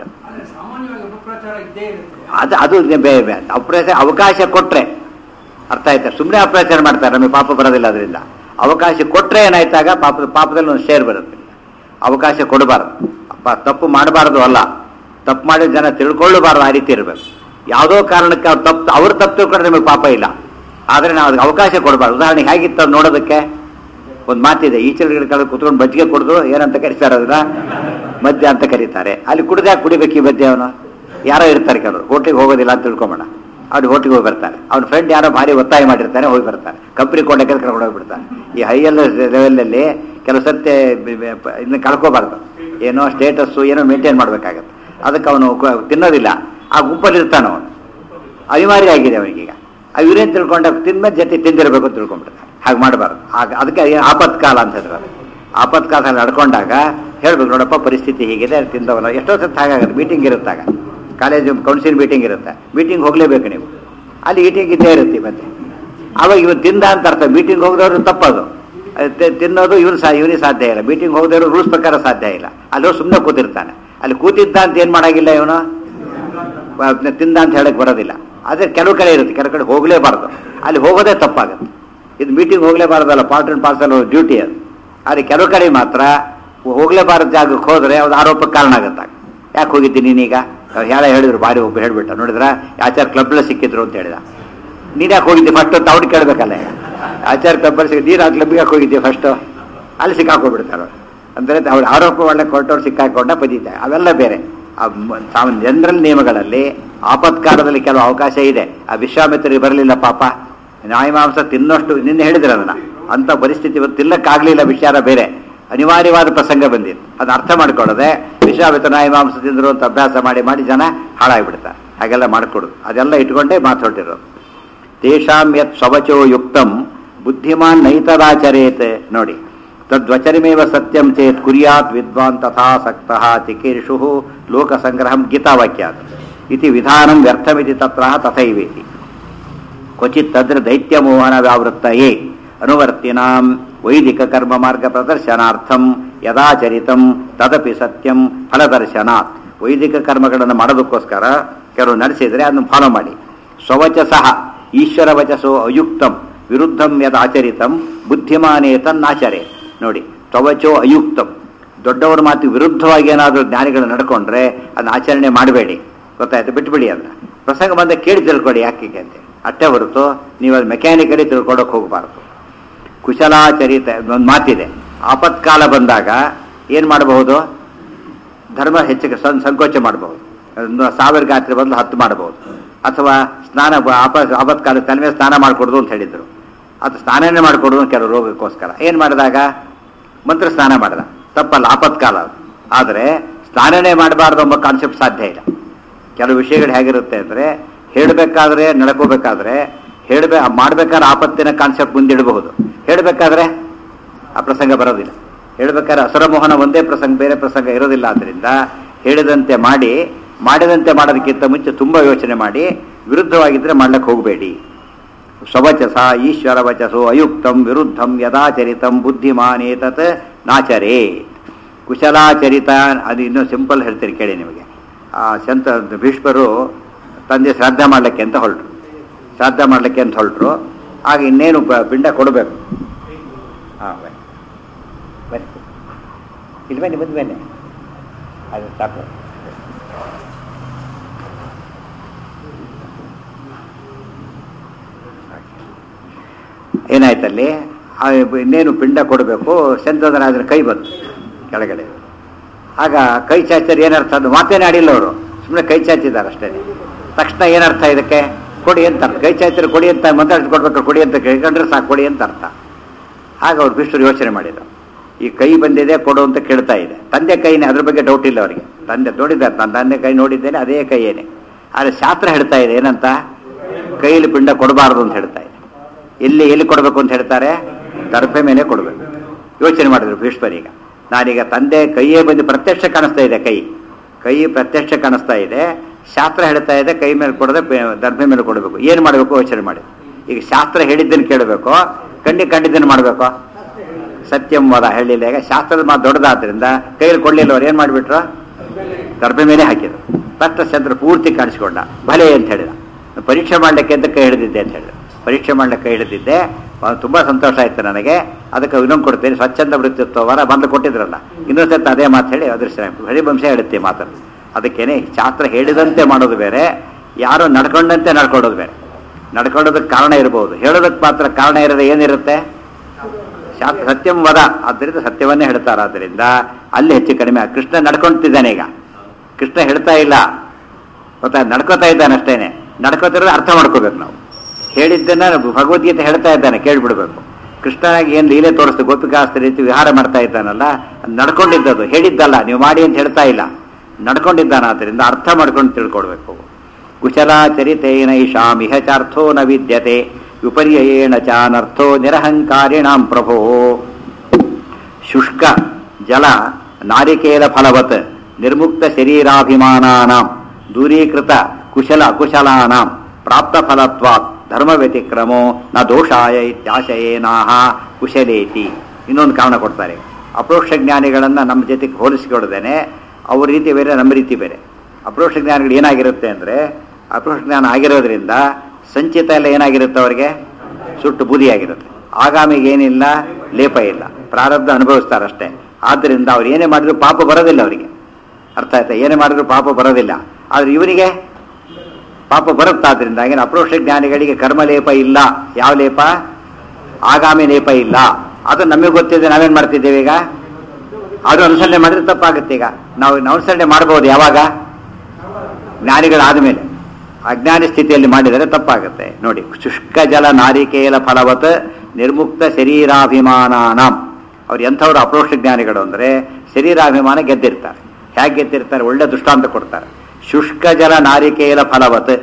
Speaker 1: ಅದು ಅದು ಅಪ್ರಚಾರ ಅವಕಾಶ ಕೊಟ್ಟರೆ ಅರ್ಥ ಆಯ್ತಾ? ಸುಮ್ಮನೆ ಅಪ್ರಚಾರ ಮಾಡ್ತಾರೆ, ನಮಗೆ ಪಾಪ ಬರೋದಿಲ್ಲ. ಅದರಿಂದ ಅವಕಾಶ ಕೊಟ್ಟರೆ ಏನಾಯ್ತಾಗ ಪಾಪದ ಪಾಪದಲ್ಲಿ ಒಂದು ಶೇರ್ ಬರುತ್ತೆ. ಅವಕಾಶ ಕೊಡಬಾರ್ದು. ಅಪ್ಪ ತಪ್ಪು ಮಾಡಬಾರ್ದು ಅಲ್ಲ, ತಪ್ಪು ಮಾಡಿದ ಜನ ತಿಳ್ಕೊಳ್ಳಬಾರ್ದು, ಆ ರೀತಿ ಇರಬೇಕು. ಯಾವುದೋ ಕಾರಣಕ್ಕೆ ಅವ್ರು ತಪ್ಪು ಅವ್ರು ತಪ್ಪು ತಿಳ್ಕೊಂಡ್ರೆ ನಿಮಗೆ ಪಾಪ ಇಲ್ಲ, ಆದರೆ ನಾವು ಅದಕ್ಕೆ ಅವಕಾಶ ಕೊಡಬಾರ್ದು. ಉದಾಹರಣೆಗೆ ಹೇಗಿತ್ತು ಅದು ನೋಡೋದಕ್ಕೆ ಒಂದು ಮಾತಿದೆ, ಈಚಲುಗಳ ಕಾಲ ಕುತ್ಕೊಂಡು ಮಜ್ಜಿಗೆ ಕುಡಿದು ಏನಂತ ಕರೀತಾರೆ, ಅದನ್ನ ಮದ್ಯ ಅಂತ ಕರೀತಾರೆ. ಅಲ್ಲಿ ಕುಡ್ದಾಗ ಕುಡಿಬೇಕು ಈ ಮದ್ಯ. ಅವನು ಯಾರೋ ಇರ್ತಾರೆ ಕೆಲವರು ಹೋಟ್ಲಿಗೆ ಹೋಗೋದಿಲ್ಲ ಅಂತ ತಿಳ್ಕೊಂಬೋಣ, ಅವ್ರು ಹೋಟ್ಲಿಗೆ ಹೋಗಿ ಬರ್ತಾರೆ. ಅವ್ನ ಫ್ರೆಂಡ್ ಯಾರೋ ಭಾರಿ ಒತ್ತಾಯ ಮಾಡಿರ್ತಾನೆ, ಹೋಗಿ ಬರ್ತಾರೆ. ಕಂಪ್ನಿ ಕೊಂಡಕ್ಕೆ ಕರ್ಕೊಂಡು ಹೋಗ್ಬಿಡ್ತಾರೆ. ಈ ಹೈಯೆಲ್ಲ ಲೆವೆಲಲ್ಲಿ ಕೆಲವು ಸತ್ಯ ಇದನ್ನ ಕಳ್ಕೋಬಾರ್ದು, ಏನೋ ಸ್ಟೇಟಸ್ಸು ಏನೋ ಮೇಂಟೈನ್ ಮಾಡಬೇಕಾಗತ್ತೆ. ಅದಕ್ಕೆ ಅವನು ತಿನ್ನೋದಿಲ್ಲ, ಆ ಗುಂಪಲ್ಲಿ ಇರ್ತಾನೆ ಅವನು, ಅನಿವಾರ್ಯ ಆಗಿದೆ ಅವನಿಗೀಗ. ಇವರೇನು ತಿಳ್ಕೊಂಡಾಗ ತಿನ್ಮೇಲೆ ಜೊತೆ ತಿಂದಿರಬೇಕು ಅಂತ ತಿಳ್ಕೊಂಡ್ಬಿಡ್ತಾರೆ. ಹಾಗೆ ಮಾಡಬಾರ್ದು. ಆಗ ಅದಕ್ಕೆ ಆಪತ್ಕಾಲ ಅಂತ ಹೇಳಿದ್ರು. ಅದು ಆಪತ್ಕಾಲ ನಡ್ಕೊಂಡಾಗ ಹೇಳ್ಬೇಕು, ನೋಡಪ್ಪ ಪರಿಸ್ಥಿತಿ ಹೀಗಿದೆ, ತಿಂದವನ. ಎಷ್ಟೋ ಸತ್ತು ಹಾಗಾಗುತ್ತೆ. ಮೀಟಿಂಗ್ ಇರುತ್ತಾಗ, ಕಾಲೇಜು ಕೌನ್ಸಿಲ್ ಮೀಟಿಂಗ್ ಇರುತ್ತೆ, ಮೀಟಿಂಗ್ ಹೋಗಲೇಬೇಕು ನೀವು. ಅಲ್ಲಿ ಈಟಿಂಗ್ ಇದ್ದೇ ಇರುತ್ತೆ. ಮತ್ತೆ ಆವಾಗ ಇವನು ತಿಂದ ಅಂತ ಅರ್ಥ. ಮೀಟಿಂಗ್ ಹೋಗದವ್ರು ತಪ್ಪದು, ತಿನ್ನೋದು ಇವನು ಸಹ ಇವನಿಗೆ ಸಾಧ್ಯ ಇಲ್ಲ. ಮೀಟಿಂಗ್ ಹೋಗದವ್ರು ರೂಲ್ಸ್ ಪ್ರಕಾರ ಸಾಧ್ಯ ಇಲ್ಲ. ಅಲ್ಲಿ ಸುಮ್ಮನೆ ಕೂತಿರ್ತಾನೆ. ಅಲ್ಲಿ ಕೂತಿದ್ದ ಅಂತ ಏನು ಮಾಡೋಂಗಿಲ್ಲ, ಇವನು ತಿಂದ ಅಂತ ಹೇಳಕ್ ಬರೋದಿಲ್ಲ. ಆದರೆ ಕೆಲವು ಕಡೆ ಇರುತ್ತೆ, ಕೆಲವು ಕಡೆ ಹೋಗಲೇಬಾರ್ದು. ಅಲ್ಲಿ ಹೋಗೋದೇ ತಪ್ಪಾಗುತ್ತೆ. ಇದು ಮೀಟಿಂಗ್ ಹೋಗಲೇಬಾರ್ದಲ್ಲ, ಪಾರ್ಟ್ ಆ್ಯಂಡ್ ಪಾರ್ಸಲ್ ಡ್ಯೂಟಿ ಅದು. ಆದರೆ ಕೆಲವು ಕಡೆ ಮಾತ್ರ ಹೋಗಲೇಬಾರದು ಜಾಗಕ್ಕೆ ಹೋದರೆ ಅದು ಆರೋಪಕ್ಕೆ ಕಾರಣ ಆಗುತ್ತೆ. ಯಾಕೆ ಹೋಗಿದ್ದೀನಿ ನೀನೀಗ? ಯಾರ ಹೇಳಿದ್ರು, ಭಾರಿ ಒಬ್ಬ ಹೇಳ್ಬಿಟ್ಟ, ನೋಡಿದ್ರ ಆಚಾರ ಕ್ಲಬ್ಲೇ ಸಿಕ್ಕಿದ್ರು ಅಂತ ಹೇಳಿದ. ನೀನು ಯಾಕೆ ಹೋಗಿದ್ದೆ ಫಸ್ಟ್ ಅಂತ ಅವ್ರು ಕೇಳಬೇಕಲ್ಲ. ಆಚಾರ ಕ್ಲಬ್ಬಲ್ಲಿ ಸಿಕ್ಕಿ ನೀನು ಆ ಕ್ಲಬ್ಗೆ ಯಾಕೆ ಹೋಗಿದ್ದೆ ಫಸ್ಟು? ಅಲ್ಲಿ ಸಿಕ್ಕಾಕೊಂಡ್ಬಿಡ್ತಾರೆ. ಅಂದರೆ ಅವ್ರು ಆರೋಪ ಮಾಡಕ್ಕೆ ಹೊರಟವ್ರು ಸಿಕ್ಕಾಕೊಂಡ ಪದೀತಾರೆ. ಅವೆಲ್ಲ ಬೇರೆ. ಜನರಲ್ ನಿಯಮಗಳಲ್ಲಿ ಆಪತ್ಕಾಲದಲ್ಲಿ ಕೆಲವು ಅವಕಾಶ ಇದೆ. ಆ ವಿಶ್ವಾಮಿತ್ರರಿಗೆ ಬರಲಿಲ್ಲ ಪಾಪ, ನ್ಯಾಯಮಾಂಸ ತಿನ್ನೋಷ್ಟು ನಿನ್ನೆ ಹೇಳಿದ್ರೆ ಅದನ್ನ. ಅಂಥ ಪರಿಸ್ಥಿತಿ ಇವತ್ತು ತಿನ್ನಕ್ಕಾಗಲಿಲ್ಲ, ವಿಚಾರ ಬೇರೆ. ಅನಿವಾರ್ಯವಾದ ಪ್ರಸಂಗ ಬಂದಿತ್ತು. ಅದನ್ನ ಅರ್ಥ ಮಾಡ್ಕೊಳ್ಳೋದೆ ವಿಶ್ವಾಮಿತ್ರ ನ್ಯಾಯಮಾಂಸ ತಿಂದರು ಅಂತ ಅಭ್ಯಾಸ ಮಾಡಿ ಮಾಡಿ ಜನ ಹಾಳಾಗಿಬಿಡ್ತಾರೆ. ಹಾಗೆಲ್ಲ ಮಾಡಿಕೊಡೋದು, ಅದೆಲ್ಲ ಇಟ್ಕೊಂಡೇ ಮಾತಾಡ್ತಿರೋದು. ತೇಷಾಂ ಯತ್ ಸ್ವವಚೋ ಯುಕ್ತಂ ಬುದ್ಧಿಮಾನ್ ನೈತದಾಚರೇತ್. ನೋಡಿ, ತದ್ವಚನಮೇವ ಸತ್ಯಂ ಚೇತ್ ಕುರ್ಯಾತ್ ವಿದ್ವಾನ್ ತಥಾಸಕ್ತಃ ಚಿಕೀರ್ಷು ಲೋಕಸಂಗ್ರಹಂ ಗೀತಾವಾಕ್ಯಾತ್ ಇತಿ ವಿಧಾನಂ ವ್ಯರ್ಥಮಿತಿ ತತ್ರ ತಥೈವೇತಿ. ಕ್ವಚಿತ್ ತದ್ರ ದೈತ್ಯಮೋಹನ ವ್ಯಾವೃತ್ತಯೇ ಅನುವರ್ತಿನಾಂ ವೈದಿಕ ಕರ್ಮ ಮಾರ್ಗ ಪ್ರದರ್ಶನಾರ್ಥಂ ಯದಾಚರಿತಂ ತದಪಿ ಸತ್ಯಂ ಫಲದರ್ಶನಾತ್. ವೈದಿಕ ಕರ್ಮಗಳನ್ನು ಮಾಡೋದಕ್ಕೋಸ್ಕರ ಕೆಲವು ನಡೆಸಿದರೆ ಅದನ್ನು ಫಾಲೋ ಮಾಡಿ. ಸ್ವವಚಸಃ ಈಶ್ವರ ವಚಸೋ ಅಯುಕ್ತಂ ವಿರುದ್ಧಂ ಯದಾಚರಿತಂ ಬುದ್ಧಿಮಾನೇ ತನ್ನಾಚರೆ. ನೋಡಿ, ಸ್ವವಚೋ ಅಯುಕ್ತಂ, ದೊಡ್ಡವರ ಮಾತು ವಿರುದ್ಧವಾಗಿ ಏನಾದರೂ ಜ್ಞಾನಿಗಳು ನಡ್ಕೊಂಡ್ರೆ ಅದನ್ನ ಆಚರಣೆ ಮಾಡಬೇಡಿ. ಗೊತ್ತಾಯ್ತು, ಬಿಟ್ಬಿಡಿ. ಅಂತ ಪ್ರಸಂಗ ಬಂದ ಕೇಳಿ ತಿಳ್ಕೊಡಿ ಯಾಕೆ ಅಂತ ಅಷ್ಟೇ ಹೊರತು ನೀವು ಅದು ಮೆಕ್ಯಾನಿಕಲಿ ತಿಳ್ಕೊಳಕ್ಕೆ ಹೋಗಬಾರ್ದು. ಕುಶಲಾಚರಿತ ಒಂದು ಮಾತಿದೆ, ಆಪತ್ಕಾಲ ಬಂದಾಗ ಏನು ಮಾಡಬಹುದು? ಧರ್ಮ ಹೆಚ್ಚಿಗೆ ಸಂಕೋಚ ಮಾಡಬಹುದು. ಸಾವಿರ ಗಾತ್ರೆ ಬದಲು ಹತ್ತು ಮಾಡಬಹುದು. ಅಥವಾ ಸ್ನಾನ ಆಪ ಆಪತ್ಕಾಲ ತಲೆ ಮೇಲೆ ಸ್ನಾನ ಮಾಡಿಕೊಡೋದು ಅಂತ ಹೇಳಿದರು. ಅದು ಸ್ನಾನನೇ ಮಾಡಿಕೊಡೋದು ಕೆಲವು ರೋಗಕ್ಕೋಸ್ಕರ. ಏನು ಮಾಡಿದಾಗ ಮಂತ್ರ ಸ್ನಾನ ಮಾಡಿದ, ತಪ್ಪಲ್ಲ, ಆಪತ್ಕಾಲ. ಆದರೆ ಸ್ನಾನನೇ ಮಾಡಬಾರ್ದು ಎಂಬ ಕಾನ್ಸೆಪ್ಟ್ ಸಾಧ್ಯ ಇಲ್ಲ. ಕೆಲವು ವಿಷಯಗಳು ಹೇಗಿರುತ್ತೆ ಅಂದರೆ, ಹೇಳಬೇಕಾದ್ರೆ ನಡ್ಕೋಬೇಕಾದ್ರೆ ಹೇಳಬೇ ಮಾಡಬೇಕಾದ್ರೆ ಆಪತ್ತಿನ ಕಾನ್ಸೆಪ್ಟ್ ಮುಂದಿಡಬಹುದು, ಹೇಳಬೇಕಾದ್ರೆ ಆ ಪ್ರಸಂಗ ಬರೋದಿಲ್ಲ. ಹೇಳಬೇಕಾದ್ರೆ ಅಸರಮೋಹನ ಒಂದೇ ಪ್ರಸಂಗ, ಬೇರೆ ಪ್ರಸಂಗ ಇರೋದಿಲ್ಲ. ಆದ್ದರಿಂದ ಹೇಳಿದಂತೆ ಮಾಡಿ, ಮಾಡಿದಂತೆ ಮಾಡೋದಕ್ಕಿಂತ ಮುಂಚೆ ತುಂಬ ಯೋಚನೆ ಮಾಡಿ, ವಿರುದ್ಧವಾಗಿದ್ದರೆ ಮಾಡ್ಲಿಕ್ಕೆ ಹೋಗಬೇಡಿ. ಸ್ವವಚಸ ಈಶ್ವರ ವಚಸೋ ಅಯುಕ್ತಂ ವಿರುದ್ಧಂ ಯದಾಚರಿತಂ ಬುದ್ಧಿಮಾನೇತತ್ ನಾಚರೇ. ಕುಶಲಾಚರಿತ, ಅದು ಇನ್ನೂ ಸಿಂಪಲ್ ಹೇಳ್ತೀರಿ ಕೇಳಿ ನಿಮಗೆ. ಆ ಸಂತ ಭೀಷ್ಮರು ತಂದೆ ಶ್ರಾದ್ದ ಮಾಡಲಿಕ್ಕೆ ಅಂತ ಹೊರಟರು. ಶ್ರಾದ್ದ ಮಾಡಲಿಕ್ಕೆ ಅಂತ ಹೊರಟರು. ಆಗ ಇನ್ನೇನು ಪಿಂಡ ಕೊಡಬೇಕು. ಹಾಂ ಬನ್ನಿ ಬನ್ನಿ ಇಲ್ಲಿ ಬನ್ನಿ ಬಂದು ಬನ್ನಿ ಅದು ಸಾಕು. ಏನಾಯ್ತಲ್ಲಿ, ಇನ್ನೇನು ಪಿಂಡ ಕೊಡಬೇಕು. ಸಂತದರಾಜನ ಕೈ ಬಂತು ಕೆಳಗಡೆ. ಆಗ ಕೈ ಚಾಚರ್ ಏನರ್ಥ? ಅದು ಮಾತೇನೆ ಆಡಿಲ್ಲ ಅವರು, ಸುಮ್ಮನೆ ಕೈ ಚಾಚಿದ್ದಾರೆ ಅಷ್ಟೇ. ತಕ್ಷಣ ಏನರ್ಥ ಇದಕ್ಕೆ? ಕೊಡಿ ಅಂತ ಅರ್ಥ. ಕೈ ಚಾಚರ್ ಕೊಡಿ ಅಂತ ಮಾತಾಡಿ ಕೊಡ್ಬೇಕು, ಕೊಡಿ ಅಂತ ಕೇಳ್ಕೊಂಡ್ರೆ ಸಾಕು, ಕೊಡಿ ಅಂತ ಅರ್ಥ. ಆಗ ಅವ್ರು ಭೀಷ್ಮರು ಯೋಚನೆ ಮಾಡಿದರು, ಈ ಕೈ ಬಂದಿದೆ ಕೊಡು ಅಂತ ಕೇಳ್ತಾ ಇದೆ. ತಂದೆ ಕೈನೇ, ಅದ್ರ ಬಗ್ಗೆ ಡೌಟ್ ಇಲ್ಲ ಅವರಿಗೆ. ತಂದೆ ನೋಡಿದ್ದಾರೆ, ನನ್ನ ತಂದೆ ಕೈ ನೋಡಿದ್ದೇನೆ, ಅದೇ ಕೈಯೇನೆ. ಆದರೆ ಶಾಸ್ತ್ರ ಹೇಳ್ತಾ ಇದೆ ಏನಂತ, ಕೈಯಲ್ಲಿ ಪಿಂಡ ಕೊಡಬಾರ್ದು ಅಂತ ಹೇಳ್ತಾ ಇದೆ. ಎಲ್ಲಿ ಎಲ್ಲಿ ಕೊಡಬೇಕು ಅಂತ ಹೇಳ್ತಾರೆ, ದರ್ಭೆ ಮೇಲೆ ಕೊಡಬೇಕು. ಯೋಚನೆ ಮಾಡಿದ್ರು ಭೀಷ್ಮರೀಗ, ನಾನೀಗ ತಂದೆ ಕೈಯೇ ಬಂದು ಪ್ರತ್ಯಕ್ಷ ಕಾಣಿಸ್ತಾ ಇದೆ, ಕೈ ಕೈ ಪ್ರತ್ಯಕ್ಷ ಕಾಣಿಸ್ತಾ ಇದೆ, ಶಾಸ್ತ್ರ ಹೇಳ್ತಾ ಇದೆ ಕೈ ಮೇಲೆ ಕೊಡದೆ ದರ್ಭೆ ಮೇಲೆ ಕೊಡಬೇಕು, ಏನು ಮಾಡಬೇಕು ಯೋಚನೆ ಮಾಡಿ. ಈಗ ಶಾಸ್ತ್ರ ಹೇಳಿದ್ದನ್ನು ಕೇಳಬೇಕು, ಕಂಡಿ ಕಂಡಿದ್ದನ್ನು ಮಾಡಬೇಕು. ಸತ್ಯಂ ವದ ಹೇಳಿಲ್ಲ. ಈಗ ಶಾಸ್ತ್ರದ ಮಾತು ದೊಡ್ಡದಾದ್ರಿಂದ ಕೈಯಲ್ಲಿ ಕೊಡಲಿಲ್ಲ, ಅವ್ರು ಏನು ಮಾಡಿಬಿಟ್ರು, ದರ್ಭೆ ಮೇಲೆ ಹಾಕಿದ್ರು. ತಕ್ಷಣ ಚಂದ್ರ ಪೂರ್ತಿ ಕಾಣಿಸ್ಕೊಂಡ. ಭಲೆ ಅಂತ ಹೇಳಿದ, ಪರೀಕ್ಷೆ ಮಾಡಲಿಕ್ಕೆ ಅಂತ ಕೈ ಹಿಡಿದಿದ್ದೆ ಅಂತ ಹೇಳಿದ. ಪರೀಕ್ಷೆ ಮಾಡಲಿಕ್ಕೆ ಕೈ ಹಿಡಿದಿದ್ದೆ, ತುಂಬ ಸಂತೋಷ ಆಯ್ತು ನನಗೆ, ಅದಕ್ಕೆ ಇನ್ನೊಂದು ಕೊಡ್ತೇನೆ, ಸ್ವಚ್ಛಂದ ವೃತ್ತಿತ್ವ ವರ ಬಂದು ಕೊಟ್ಟಿದ್ರಲ್ಲ, ಇನ್ನೊಂದು ಸತ್ತ ಅದೇ ಮಾತು ಹೇಳಿ ಅದೃಶ್ಯ ಹರಿವಂಶ ಹೇಳುತ್ತೆ ಮಾತನ್ನು. ಅದಕ್ಕೇನೆ ಶಾಸ್ತ್ರ ಹೇಳಿದಂತೆ ಮಾಡೋದು ಬೇರೆ, ಯಾರು ನಡ್ಕೊಂಡಂತೆ ನಡ್ಕೊಳ್ಳೋದು ಬೇರೆ. ನಡ್ಕೊಳ್ಳೋದಕ್ಕೆ ಕಾರಣ ಇರ್ಬೋದು, ಹೇಳೋದಕ್ಕೆ ಮಾತ್ರ ಕಾರಣ ಇರೋದು ಏನಿರುತ್ತೆ, ಶಾಸ್ತ್ರ ಸತ್ಯಂ ವದ. ಆದ್ದರಿಂದ ಸತ್ಯವನ್ನೇ ಹೇಳ್ತಾರೆ. ಆದ್ದರಿಂದ ಅಲ್ಲಿ ಹೆಚ್ಚು ಕಡಿಮೆ. ಕೃಷ್ಣ ನಡ್ಕೊಳ್ತಿದ್ದಾನೆ, ಈಗ ಕೃಷ್ಣ ಹೇಳ್ತಾ ಇಲ್ಲ, ಗೊತ್ತಾ, ನಡ್ಕೋತಾ ಇದ್ದಾನೆ ಅಷ್ಟೇನೆ. ನಡ್ಕೋತಿರೋದು ಅರ್ಥ ಮಾಡ್ಕೋಬೇಕು ನಾವು. ಹೇಳಿದ್ದನ್ನ ಭಗವದ್ಗೀತೆ ಹೇಳ್ತಾ ಇದ್ದಾನೆ, ಕೇಳಿಬಿಡ್ಬೇಕು. ಕೃಷ್ಣನಾಗಿ ಏನು ಲೀಲೆ ತೋರಿಸ್ತು, ಗೋಪಿಕಾಸ್ತ್ರ ರೀತಿ ವಿಹಾರ ಮಾಡ್ತಾ ಇದ್ದಾನಲ್ಲ, ನಡ್ಕೊಂಡಿದ್ದದು, ಹೇಳಿದ್ದಲ್ಲ, ನೀವು ಮಾಡಿ ಅಂತ ಹೇಳ್ತಾ ಇಲ್ಲ, ನಡ್ಕೊಂಡಿದ್ದಾನ. ಆದ್ದರಿಂದ ಅರ್ಥ ಮಾಡ್ಕೊಂಡು ತಿಳ್ಕೊಡ್ಬೇಕು. ಕುಶಲಾಚರಿತೇನೈಷಾಂ ಇಹ ಚಾರ್ಥೋ ನ ವಿದ್ಯತೆ ವಿಪರ್ಯಯೇಣ ಚಾನರ್ಥೋ ನಿರಹಂಕಾರಿಣಾಂ ಪ್ರಭೋ. ಶುಷ್ಕ ಜಲ ನಾರಿಕೇಲ ಫಲವತ್ ನಿರ್ಮುಕ್ತ ಶರೀರಾಭಿಮಾನಾನಾಂ ದೂರೀಕೃತ ಕುಶಲ ಅಕುಶಲಾನಾಂ ಪ್ರಾಪ್ತ ಫಲತ್ವಾತ್ ಧರ್ಮ ವ್ಯತಿಕ್ರಮೋ ನ ದೋಷಾಯ ಇತ್ಯಾಶಯೇನಾಹ ಕುಶಲೇತಿ. ಇನ್ನೊಂದು ಕಾರಣ ಕೊಡ್ತಾರೆ. ಅಪ್ರೋಕ್ಷ ಜ್ಞಾನಿಗಳನ್ನು ನಮ್ಮ ಜೊತೆಗೆ ಹೋಲಿಸಿಕೊಡ್ದೇನೆ, ಅವ್ರ ರೀತಿ ಬೇರೆ, ನಮ್ಮ ರೀತಿ ಬೇರೆ. ಅಪ್ರೋಕ್ಷ ಜ್ಞಾನಿಗಳು ಏನಾಗಿರುತ್ತೆ ಅಂದರೆ, ಅಪ್ರೋಕ್ಷ ಜ್ಞಾನ ಆಗಿರೋದ್ರಿಂದ ಸಂಚಿತ ಎಲ್ಲ ಏನಾಗಿರುತ್ತೆ, ಅವರಿಗೆ ಸುಟ್ಟು ಬೂದಿಯಾಗಿರುತ್ತೆ. ಆಗಾಮಿಗೆ ಏನಿಲ್ಲ, ಲೇಪ ಇಲ್ಲ, ಪ್ರಾರಬ್ಧ ಅನುಭವಿಸ್ತಾರಷ್ಟೇ. ಆದ್ದರಿಂದ ಅವ್ರು ಏನೇ ಮಾಡಿದ್ರು ಪಾಪ ಬರೋದಿಲ್ಲ ಅವರಿಗೆ. ಅರ್ಥ ಆಯ್ತಾ? ಏನೇ ಮಾಡಿದ್ರು ಪಾಪ ಬರೋದಿಲ್ಲ. ಆದರೆ ಇವರಿಗೆ ಪಾಪ ಬರುತ್ತಾದ್ರಿಂದ ಏನು, ಅಪ್ರೋಕ್ಷ ಜ್ಞಾನಿಗಳಿಗೆ ಕರ್ಮ ಲೇಪ ಇಲ್ಲ. ಯಾವ ಲೇಪ? ಆಗಾಮಿ ಲೇಪ ಇಲ್ಲ. ಅದು ನಮಗೆ ಗೊತ್ತಿದೆ, ನಾವೇನು ಮಾಡ್ತಿದ್ದೇವೆ ಈಗ, ಅದು ಅನುಸರಣೆ ಮಾಡಿದ್ರೆ ತಪ್ಪಾಗುತ್ತೆ. ಈಗ ನಾವು ಅನುಸರಣೆ ಮಾಡ್ಬೋದು ಯಾವಾಗ, ಜ್ಞಾನಿಗಳಾದ ಮೇಲೆ. ಅಜ್ಞಾನಿ ಸ್ಥಿತಿಯಲ್ಲಿ ಮಾಡಿದರೆ ತಪ್ಪಾಗುತ್ತೆ. ನೋಡಿ, ಶುಷ್ಕ ಜಲ ನಾರಿಕೇಲ ಫಲವತ್ ನಿರ್ಮುಕ್ತ ಶರೀರಾಭಿಮಾನಾನಾಂ. ಅವ್ರು ಎಂಥವ್ರು ಅಪ್ರೋಕ್ಷ ಜ್ಞಾನಿಗಳು ಅಂದರೆ, ಶರೀರಾಭಿಮಾನ ಗೆದ್ದಿರ್ತಾರೆ. ಹೇಗೆ ಗೆದ್ದಿರ್ತಾರೆ? ಒಳ್ಳೆ ದೃಷ್ಟಾಂತ ಕೊಡ್ತಾರೆ. ಶುಷ್ಕ ಜಲ ನಾರಿಕೇಲ ಫಲವತ್,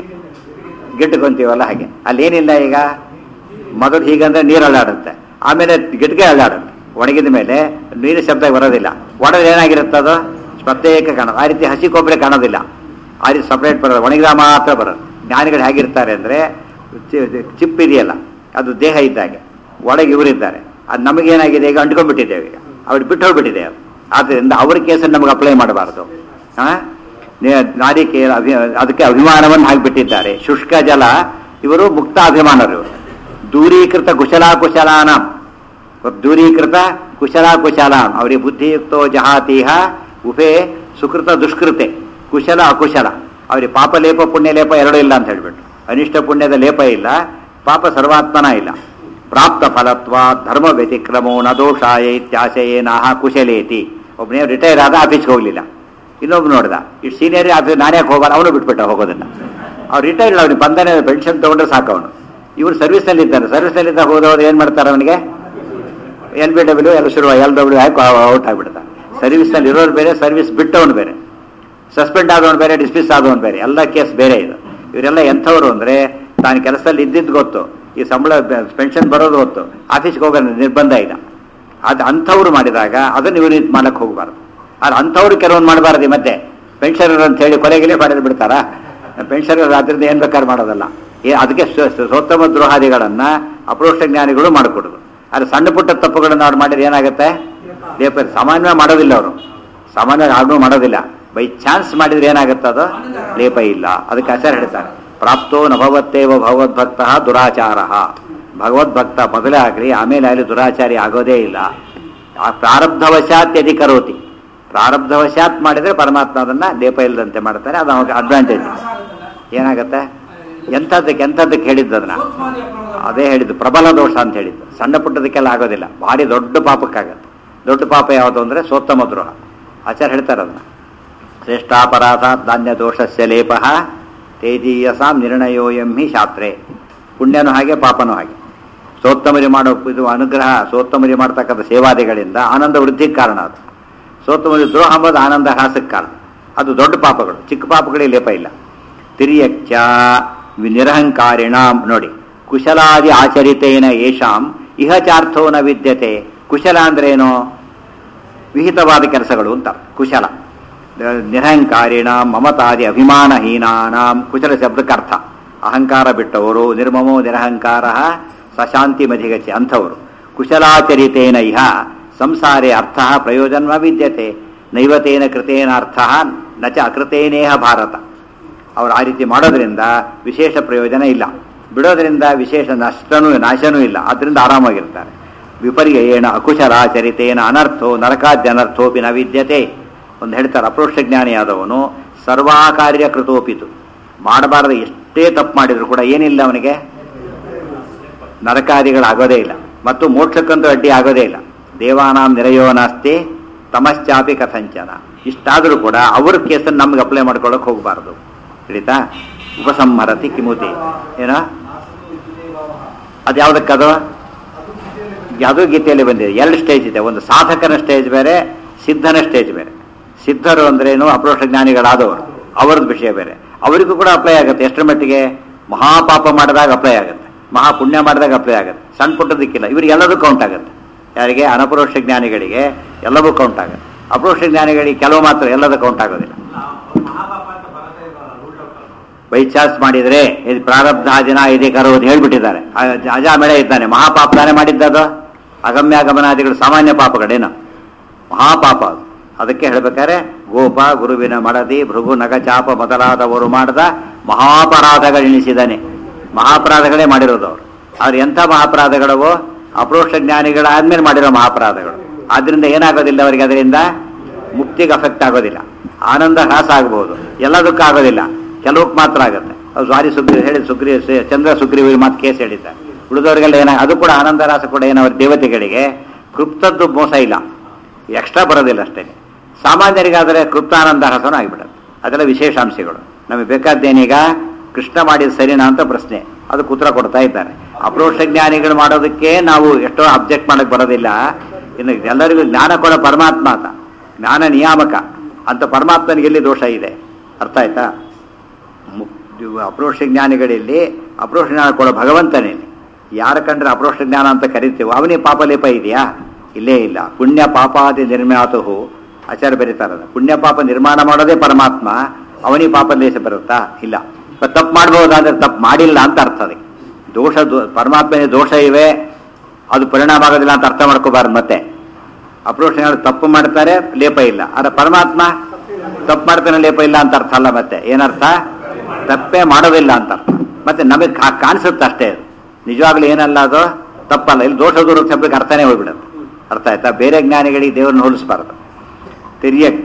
Speaker 1: ಗಿಟ್ಟುಕೊಂತೀವಲ್ಲ ಹಾಗೆ. ಅಲ್ಲೇನಿಲ್ಲ, ಈಗ ಮೊದಲು ಹೀಗಂದ್ರೆ ನೀರು ಅಳ್ಳಾಡುತ್ತೆ, ಆಮೇಲೆ ಗಿಟ್ಗೆ ಅಳ್ಳಾಡುತ್ತೆ. ಒಣಗಿದ ಮೇಲೆ ನೀರು ಶಬ್ದ ಬರೋದಿಲ್ಲ. ಒಣಗಿದ್ರೆ ಏನಾಗಿರುತ್ತೆ, ಅದು ಪ್ರತ್ಯೇಕ ಕಾಣೋದು. ಆ ರೀತಿ ಹಸಿ ಕೊಬ್ಬರಿ ಕಾಣೋದಿಲ್ಲ, ಆ ರೀತಿ ಸಪ್ರೇಟ್ ಬರೋದು, ಒಣಗಿದ ಮಾತ್ರ ಬರೋದು. ಜ್ಞಾನಿಗಳು ಹೇಗಿರ್ತಾರೆ ಅಂದರೆ, ಚಿಪ್ ಇದೆಯಲ್ಲ ಅದು ದೇಹ ಇದ್ದಾಗೆ, ಒಳಗೆ ಇವರಿದ್ದಾರೆ. ಅದು ನಮಗೇನಾಗಿದೆ, ಈಗ ಅಂಟ್ಕೊಂಡ್ಬಿಟ್ಟಿದ್ದೇವೆ, ಈಗ ಅವ್ರು ಬಿಟ್ಟು ಹೋಗ್ಬಿಟ್ಟಿದೆ. ಅದು ಆದ್ದರಿಂದ ಅವ್ರ ಕೇಸನ್ನು ನಮಗೆ ಅಪ್ಲೈ ಮಾಡಬಾರ್ದು. ಹಾಂ, ನಾರಿಕೆ ಅಭಿ ಅದಕ್ಕೆ ಅಭಿಮಾನವನ್ನು ಹಾಕಿಬಿಟ್ಟಿದ್ದಾರೆ. ಶುಷ್ಕ ಜಲ, ಇವರು ಮುಕ್ತ ಅಭಿಮಾನರು. ದೂರೀಕೃತ ಕುಶಲಾಕುಶಲಾನ, ದೂರೀಕೃತ ಕುಶಲಾಕುಶಲಾನ್, ಅವರಿಗೆ ಬುದ್ಧಿಯುಕ್ತೋ ಜಹಾತೀಹ ಉಪೇ ಸುಕೃತ ದುಷ್ಕೃತೆ. ಕುಶಲ ಅಕುಶಲ, ಅವರಿಗೆ ಪಾಪ ಲೇಪ ಪುಣ್ಯ ಲೇಪ ಎರಡೂ ಇಲ್ಲ ಅಂತ ಹೇಳ್ಬಿಟ್ಟು. ಅನಿಷ್ಟ ಪುಣ್ಯದ ಲೇಪ ಇಲ್ಲ, ಪಾಪ ಸರ್ವಾತ್ಮನ ಇಲ್ಲ. ಪ್ರಾಪ್ತ ಫಲತ್ವ ಧರ್ಮ ವ್ಯತಿಕ್ರಮೋ ನ ದೋಷಾಯ ಇತ್ಯಾಶಯೇನಾಹ ಕುಶಲೇತಿ. ಒಬ್ಬನೇ ರಿಟೈರ್ ಆದ, ಆಫೀಸ್ಗೆ ಹೋಗಲಿಲ್ಲ. ಇನ್ನೊಬ್ಬ ನೋಡ್ದ, ಇಷ್ಟು ಸೀನಿಯರ್ ಆಫೀಸ್ ನಾನೇ ಹೋಗಲ್ಲ, ಅವನು ಬಿಟ್ಬಿಟ್ಟ ಹೋಗೋದನ್ನ. ಅವ್ರು ರಿಟೈರ್ಡ್, ಅವ್ನಿಗೆ ಬಂದನೆ ಪೆನ್ಷನ್ ತೊಗೊಂಡ್ರೆ ಸಾಕು ಅವನು. ಇವ್ರು ಸರ್ವಿಸ್ನಲ್ಲಿ ಇದ್ದಾನೆ, ಸರ್ವಿಸ್ನಲ್ಲಿದ್ದ ಹೋದವ್ರು ಏನು ಮಾಡ್ತಾರೆ, ಅವನಿಗೆ ಎಲ್ ಬಿ ಡಬ್ಲ್ಯೂ ಎಲ್ ಶುರು ಎಲ್ ಡಬ್ಲ್ಯೂ ಹಾಕಿ ಔಟ್ ಆಗಿಬಿಡ್ತಾನೆ. ಸರ್ವಿಸ್ನಲ್ಲಿ ಇರೋರು ಬೇರೆ, ಸರ್ವಿಸ್ ಬಿಟ್ಟವನು ಬೇರೆ, ಸಸ್ಪೆಂಡ್ ಆದವನು ಬೇರೆ, ಡಿಸ್ಮಿಸ್ ಆದವನು ಬೇರೆ, ಎಲ್ಲ ಕೇಸ್ ಬೇರೆ ಇದು. ಇವರೆಲ್ಲ ಎಂಥವ್ರು ಅಂದರೆ, ತಾನು ಕೆಲಸದಲ್ಲಿ ಇದ್ದಿದ್ದು ಗೊತ್ತು, ಈ ಸಂಬಳ ಪೆನ್ಷನ್ ಬರೋದು ಗೊತ್ತು, ಆಫೀಸ್ಗೆ ಹೋಗೋ ನಿರ್ಬಂಧ ಇಲ್ಲ. ಅದು ಅಂಥವ್ರು ಮಾಡಿದಾಗ ಅದನ್ನು ಇವ್ರು ರೀತಿ ಮಾಡಕ್ಕೆ ಹೋಗಬಾರ್ದು. ಆದ್ರೆ ಅಂಥವ್ರು ಕೆಲವೊಂದು ಮಾಡಬಾರ್ದು. ಮತ್ತೆ ಪೆನ್ಷನರ್ ಅಂತ ಹೇಳಿ ಕೊಲೆಗಿಲೇ ಮಾಡಿದ್ರು ಬಿಡ್ತಾರಾ? ಪೆನ್ಷನರ್ ಅದರಿಂದ ಏನು ಬೇಕಾದ್ರೆ ಮಾಡೋದಲ್ಲ. ಏ ಅದಕ್ಕೆ ಸ್ವೋತ್ತಮ ದ್ರೋಹಾದಿಗಳನ್ನು ಅಪ್ರೋಕ್ಷ ಜ್ಞಾನಿಗಳು ಮಾಡಿಕೊಡೋದು. ಆದರೆ ಸಣ್ಣ ಪುಟ್ಟ ತಪ್ಪುಗಳನ್ನು ಅವ್ರು ಮಾಡಿದ್ರೆ ಏನಾಗುತ್ತೆ, ಲೇಪ ಸಾಮಾನ್ಯ ಮಾಡೋದಿಲ್ಲ. ಅವರು ಸಾಮಾನ್ಯವಾಗಿ ಆಗೂ ಮಾಡೋದಿಲ್ಲ. ಬೈ ಚಾನ್ಸ್ ಮಾಡಿದ್ರೆ ಏನಾಗುತ್ತೆ, ಅದು ಲೇಪ ಇಲ್ಲ. ಅದಕ್ಕೆ ಆಚಾರ್ಯ ಹೇಳ್ತಾರೆ, ಪ್ರಾಪ್ತೋ ನಭವತ್ತೇವ ಭಗವದ್ಭಕ್ತ ದುರಾಚಾರ. ಭಗವದ್ಭಕ್ತ ಮೊದಲೇ ಆಗಲಿ ಆಮೇಲೆ ಆಗಲಿ ದುರಾಚಾರಿ ಆಗೋದೇ ಇಲ್ಲ. ಆ ಪ್ರಾರಬ್ಧವಶಾತ್ ಯದಿ ಕರೋತಿ, ಪ್ರಾರಬ್ಧವಶಾತ್ ಮಾಡಿದರೆ ಪರಮಾತ್ಮ ಅದನ್ನು ಲೇಪ ಇಲ್ಲದಂತೆ ಮಾಡ್ತಾನೆ. ಅದು ಅವಾಗ ಅಡ್ವಾಂಟೇಜ್. ಏನಾಗುತ್ತೆ, ಎಂಥದ್ದಕ್ಕೆ ಎಂಥದ್ದಕ್ಕೆ ಹೇಳಿದ್ದು ಅದನ್ನ, ಅದೇ ಹೇಳಿದ್ದು ಪ್ರಬಲ ದೋಷ ಅಂತ ಹೇಳಿದ್ದು. ಸಣ್ಣ ಪುಟ್ಟದಕ್ಕೆಲ್ಲ ಆಗೋದಿಲ್ಲ, ಭಾರಿ ದೊಡ್ಡ ಪಾಪಕ್ಕಾಗತ್ತೆ. ದೊಡ್ಡ ಪಾಪ ಯಾವುದು ಅಂದರೆ ಸೋತ್ತಮ ದ್ರೋಹ. ಆಚಾರ್ಯ ಹೇಳ್ತಾರೆ ಅದನ್ನ, ಶ್ರೇಷ್ಠಾಪರಾಧಾತ್ ಧಾನ್ಯ ದೋಷಸ್ಯ ಲೇಪ ತೇಜೀಯಸಾಂ ನಿರ್ಣಯೋಯಂ ಹಿ ಶಾಸ್ತ್ರೇ. ಪುಣ್ಯನೂ ಹಾಗೆ ಪಾಪನೂ ಹಾಗೆ. ಸೋತ್ತಮರಿ ಮಾಡೋ ಇದು ಅನುಗ್ರಹ, ಸೋತ್ತಮರಿ ಮಾಡ್ತಕ್ಕಂಥ ಸೇವಾದಿಗಳಿಂದ ಆನಂದ ವೃದ್ಧಿಗೆ ಕಾರಣ. ಅದು ಸೋತ್ತಮರಿ ದ್ರೋಹ ಅಂಬೋದು ಆನಂದ ಹ್ರಾಸಕ್ಕೆ ಕಾರಣ. ಅದು ದೊಡ್ಡ ಪಾಪಗಳು, ಚಿಕ್ಕ ಪಾಪಗಳಿಗೆ ಲೇಪ ಇಲ್ಲ. ತಿರ್ಯಚ್ಚ ನಿರಹಂಕಾರಿಣ ನೋಡಿ, ಕುಶಲಾದಿ ಆಚರಿತೇನ ಯೇಷಾಂ ಇಹಚಾರ್ಥೋ ನ ವಿದ್ಯತೆ. ಕುಶಲ ಅಂದ್ರೇನು? ವಿಹಿತವಾದ ಕೆಲಸಗಳು ಅಂತ ಕುಶಲ. ನಿರಹಂಕಾರಿಣ ಮಮತಾದಿ ಅಭಿಮಾನಹೀನಾನಾಂ, ಕುಶಲ ಶಬ್ದಕ್ಕೆ ಅರ್ಥ ಅಹಂಕಾರ ಬಿಟ್ಟವರು, ನಿರ್ಮಮೋ ನಿರಹಂಕಾರ ಸಶಾಂತಿ ಮಧಿಗಚ್ಚೆ ಅಂಥವರು. ಕುಶಲಾಚರಿತೇನ ಇಹ ಸಂಸಾರೇ ಅರ್ಥ ಪ್ರಯೋಜನ ವಿದ್ಯತೆ ನೈವತೇನ ಕೃತೇನ ಅರ್ಥ ನಚ ಅಕೃತೇನೇಹ ಭಾರತ. ಅವರು ಆ ರೀತಿ ಮಾಡೋದ್ರಿಂದ ವಿಶೇಷ ಪ್ರಯೋಜನ ಇಲ್ಲ, ಬಿಡೋದ್ರಿಂದ ವಿಶೇಷ ನಷ್ಟನೂ ನಾಶನೂ ಇಲ್ಲ. ಆದ್ದರಿಂದ ಆರಾಮಾಗಿರ್ತಾರೆ. ವಿಪರ್ಯಯೇಣ ಅಕುಶಲಾಚರಿತೇನ ಅನರ್ಥೋ ನರಕಾದ್ಯನರ್ಥೋಪಿ ನ ವಿದ್ಯತೆ. ಒಂದು ಹೇಳ್ತಾರೆ, ಅಪ್ರೋಕ್ಷ ಜ್ಞಾನಿಯಾದವನು ಸರ್ವಾಕಾರ್ಯ ಕೃತೋಪಿತು, ಮಾಡಬಾರದು ಎಷ್ಟೇ ತಪ್ಪು ಮಾಡಿದ್ರು ಕೂಡ ಏನಿಲ್ಲ ಅವನಿಗೆ, ನರಕಾದಿಗಳಾಗೋದೇ ಇಲ್ಲ ಮತ್ತು ಮೋಕ್ಷಕ್ಕಂತೂ ಅಡ್ಡಿ ಆಗೋದೇ ಇಲ್ಲ. ದೇವಾನಾಂ ನಿರಯೋ ನಾಸ್ತಿ ತಮಶ್ಚಾಪಿ ಕಥಂಚನ. ಇಷ್ಟಾದರೂ ಕೂಡ ಅವ್ರ ಕೇಸನ್ನು ನಮ್ಗೆ ಅಪ್ಲೈ ಮಾಡ್ಕೊಳ್ಳೋಕೆ ಹೋಗಬಾರ್ದು. ತಿಳಿತಾ? ಉಪಸಂಹರತಿ ಕಿಮುತಿ ಏನೋ ಅದು ಯಾವುದಕ್ಕದು ಯಾವುದೋ ಗೀತೆಯಲ್ಲಿ ಬಂದಿದೆ. ಎರಡು ಸ್ಟೇಜ್ ಇದೆ, ಒಂದು ಸಾಧಕನ ಸ್ಟೇಜ್ ಬೇರೆ, ಸಿದ್ಧನ ಸ್ಟೇಜ್ ಬೇರೆ. ಸಿದ್ಧರು ಅಂದ್ರೇನು? ಅಪ್ರೋಕ್ಷ ಜ್ಞಾನಿಗಳಾದವರು, ಅವರದ್ದು ವಿಷಯ ಬೇರೆ. ಅವರಿಗೂ ಕೂಡ ಅಪ್ಲೈ ಆಗುತ್ತೆ. ಎಷ್ಟರ ಮಟ್ಟಿಗೆ? ಮಹಾಪಾಪ ಮಾಡಿದಾಗ ಅಪ್ಲೈ ಆಗುತ್ತೆ, ಮಹಾಪುಣ್ಯ ಮಾಡಿದಾಗ ಅಪ್ಲೈ ಆಗುತ್ತೆ. ಸಣ್ಣ ಪುಟ್ಟದಕ್ಕಿಲ್ಲ, ಇವರಿಗೆ ಎಲ್ಲದೂ ಕೌಂಟ್ ಆಗುತ್ತೆ. ಯಾರಿಗೆ? ಅನಪರೋಕ್ಷ ಜ್ಞಾನಿಗಳಿಗೆ ಎಲ್ಲವೂ ಕೌಂಟ್ ಆಗುತ್ತೆ. ಅಪರೋಕ್ಷ ಜ್ಞಾನಿಗಳಿಗೆ ಕೆಲವು ಮಾತ್ರ, ಎಲ್ಲದೂ ಕೌಂಟ್ ಆಗೋದಿಲ್ಲ. ಬೈ ಚಾನ್ಸ್ ಮಾಡಿದರೆ ಇದು ಪ್ರಾರಬ್ಧ ದಿನ ಇದೇ ಕರೋದು ಹೇಳ್ಬಿಟ್ಟಿದ್ದಾರೆ. ಅಜಾಮೇಳೆ ಇದ್ದಾನೆ, ಮಹಾಪಾಪ ತಾನೇ ಮಾಡಿದ್ದದು. ಅಗಮ್ಯಾಗಮನಾದಿಗಳು ಸಾಮಾನ್ಯ ಪಾಪಗಳೇನು? ಮಹಾಪಾಪ ಅದು. ಅದಕ್ಕೆ ಹೇಳ್ಬೇಕಾದ್ರೆ ಗೋಪ ಗುರುವಿನ ಮಡದಿ ಭೃಗು ನಗಚಾಪ ಮೊದಲಾದವರು ಮಾಡಿದ ಮಹಾಪರಾಧಗಳೆಣಿಸಿದಾನೆ. ಮಹಾಪರಾಧಗಳೇ ಮಾಡಿರೋದು ಅವರು. ಅವ್ರು ಎಂಥ ಮಹಾಪರಾಧಗಳವೋ? ಅಪ್ರೋಕ್ಷ ಜ್ಞಾನಿಗಳಾದ್ಮೇಲೆ ಮಾಡಿರೋ ಮಹಾಪರಾಧಗಳು. ಆದ್ರಿಂದ ಏನಾಗೋದಿಲ್ಲ ಅವರಿಗೆ, ಅದರಿಂದ ಮುಕ್ತಿಗೆ ಅಫೆಕ್ಟ್ ಆಗೋದಿಲ್ಲ. ಆನಂದ ಹ್ರಾಸ ಆಗಬಹುದು, ಎಲ್ಲದಕ್ಕೂ ಆಗೋದಿಲ್ಲ, ಕೆಲವಕ್ಕೆ ಮಾತ್ರ ಆಗುತ್ತೆ. ಅದು ಸ್ವಾರಿ ಸುಗ್ರೀವ್ ಹೇಳಿ ಸುಗ್ರೀ ಚಂದ್ರ ಸುಗ್ರೀವ ಮಾತು ಕೇಸ್ ಹೇಳಿದ್ದಾರೆ. ಉಳಿದವರಿಗೆಲ್ಲ ಏನ ಅದು ಕೂಡ ಆನಂದ ಹ್ರಾಸ ಕೂಡ ಏನವ್ರ ದೇವತೆಗಳಿಗೆ ಕೃಪ್ತದ್ದು ಮೋಸ ಇಲ್ಲ, ಎಕ್ಸ್ಟ್ರಾ ಬರೋದಿಲ್ಲ ಅಷ್ಟೇ. ಸಾಮಾನ್ಯರಿಗಾದರೆ ಕೃಪ್ತಾನಂದ ಹ್ರಾಸನೂ ಆಗಿಬಿಡುತ್ತೆ. ಅದೆಲ್ಲ ವಿಶೇಷಾಂಶಗಳು. ನಮಗೆ ಬೇಕಾದ್ದೇನೀಗ ಕೃಷ್ಣ ಮಾಡಿದ ಸರಿನಾ ಅಂತ ಪ್ರಶ್ನೆ, ಅದಕ್ಕೆ ಉತ್ತರ ಕೊಡ್ತಾ ಇದ್ದಾರೆ. ಅಪ್ರೋಕ್ಷ ಜ್ಞಾನಿಗಳು ಮಾಡೋದಕ್ಕೆ ನಾವು ಎಷ್ಟೋ ಅಬ್ಜೆಕ್ಟ್ ಮಾಡಕ್ಕೆ ಬರೋದಿಲ್ಲ. ಇನ್ನು ಎಲ್ಲರಿಗೂ ಜ್ಞಾನ ಕೊಡೋ ಪರಮಾತ್ಮ ಅಂತ, ಜ್ಞಾನ ನಿಯಾಮಕ ಅಂತ ಪರಮಾತ್ಮನಿಗೆ ಎಲ್ಲಿ ದೋಷ ಇದೆ? ಅರ್ಥ ಆಯ್ತಾ? ಅಪ್ರೋಕ್ಷ ಜ್ಞಾನಿಗಳಲ್ಲಿ ಅಪ್ರೋಕ್ಷ ಜ್ಞಾನ ಕೊಡೋ ಭಗವಂತನೇ. ಯಾರು ಕಂಡ್ರೆ ಅಪ್ರೋಕ್ಷ ಜ್ಞಾನ ಅಂತ ಕರಿತೀವೋ ಅವನಿಗೆ ಪಾಪಲೇಪ ಇದೆಯಾ? ಇಲ್ಲೇ ಇಲ್ಲ. ಪುಣ್ಯ ಪಾಪಾದಿ ನಿರ್ಮ್ಯಾತು ಆಚಾರ್ಯ ಬರೀತಾರದ. ಪುಣ್ಯ ಪಾಪ ನಿರ್ಮಾಣ ಮಾಡೋದೇ ಪರಮಾತ್ಮ, ಅವನಿಗೆ ಪಾಪ ಲೇಸ ಬರುತ್ತಾ? ಇಲ್ಲ. ತಪ್ಪು ಮಾಡ್ಬೋದಾದ್ರೆ ತಪ್ಪು ಮಾಡಿಲ್ಲ ಅಂತ ಅರ್ಥ. ಅದಕ್ಕೆ ದೋಷ ಪರಮಾತ್ಮನೇ ದೋಷ ಇವೆ, ಅದು ಪರಿಣಾಮ ಆಗೋದಿಲ್ಲ ಅಂತ ಅರ್ಥ ಮಾಡ್ಕೋಬಾರ್ದು. ಮತ್ತೆ ಅಪ್ರೋಕ್ಷ ತಪ್ಪು ಮಾಡ್ತಾರೆ, ಲೇಪ ಇಲ್ಲ. ಆದ್ರೆ ಪರಮಾತ್ಮ ತಪ್ಪು ಮಾಡ್ತಾನೆ, ಲೇಪ ಇಲ್ಲ ಅಂತ ಅರ್ಥ ಅಲ್ಲ. ಮತ್ತೆ ಏನರ್ಥ? ತಪ್ಪೇ ಮಾಡೋದಿಲ್ಲ ಅಂತ ಅರ್ಥ. ಮತ್ತೆ ನಮಗೆ ಕಾಣಿಸುತ್ತೆ ಅಷ್ಟೇ, ಅದು ನಿಜವಾಗ್ಲೂ ಏನಲ್ಲ, ಅದು ತಪ್ಪಲ್ಲ. ಇಲ್ಲಿ ದೋಷ ದೂರ ಶಬ್ದಕ್ಕೆ ಅರ್ಥನೇ ಹೋಗ್ಬಿಡುತ್ತೆ. ಅರ್ಥ ಆಯ್ತಾ? ಬೇರೆ ಜ್ಞಾನಿಗಳಿಗೆ ದೇವರನ್ನು ಹೋಲಿಸಬಾರ್ದು. ತಿರ್ಯಕ್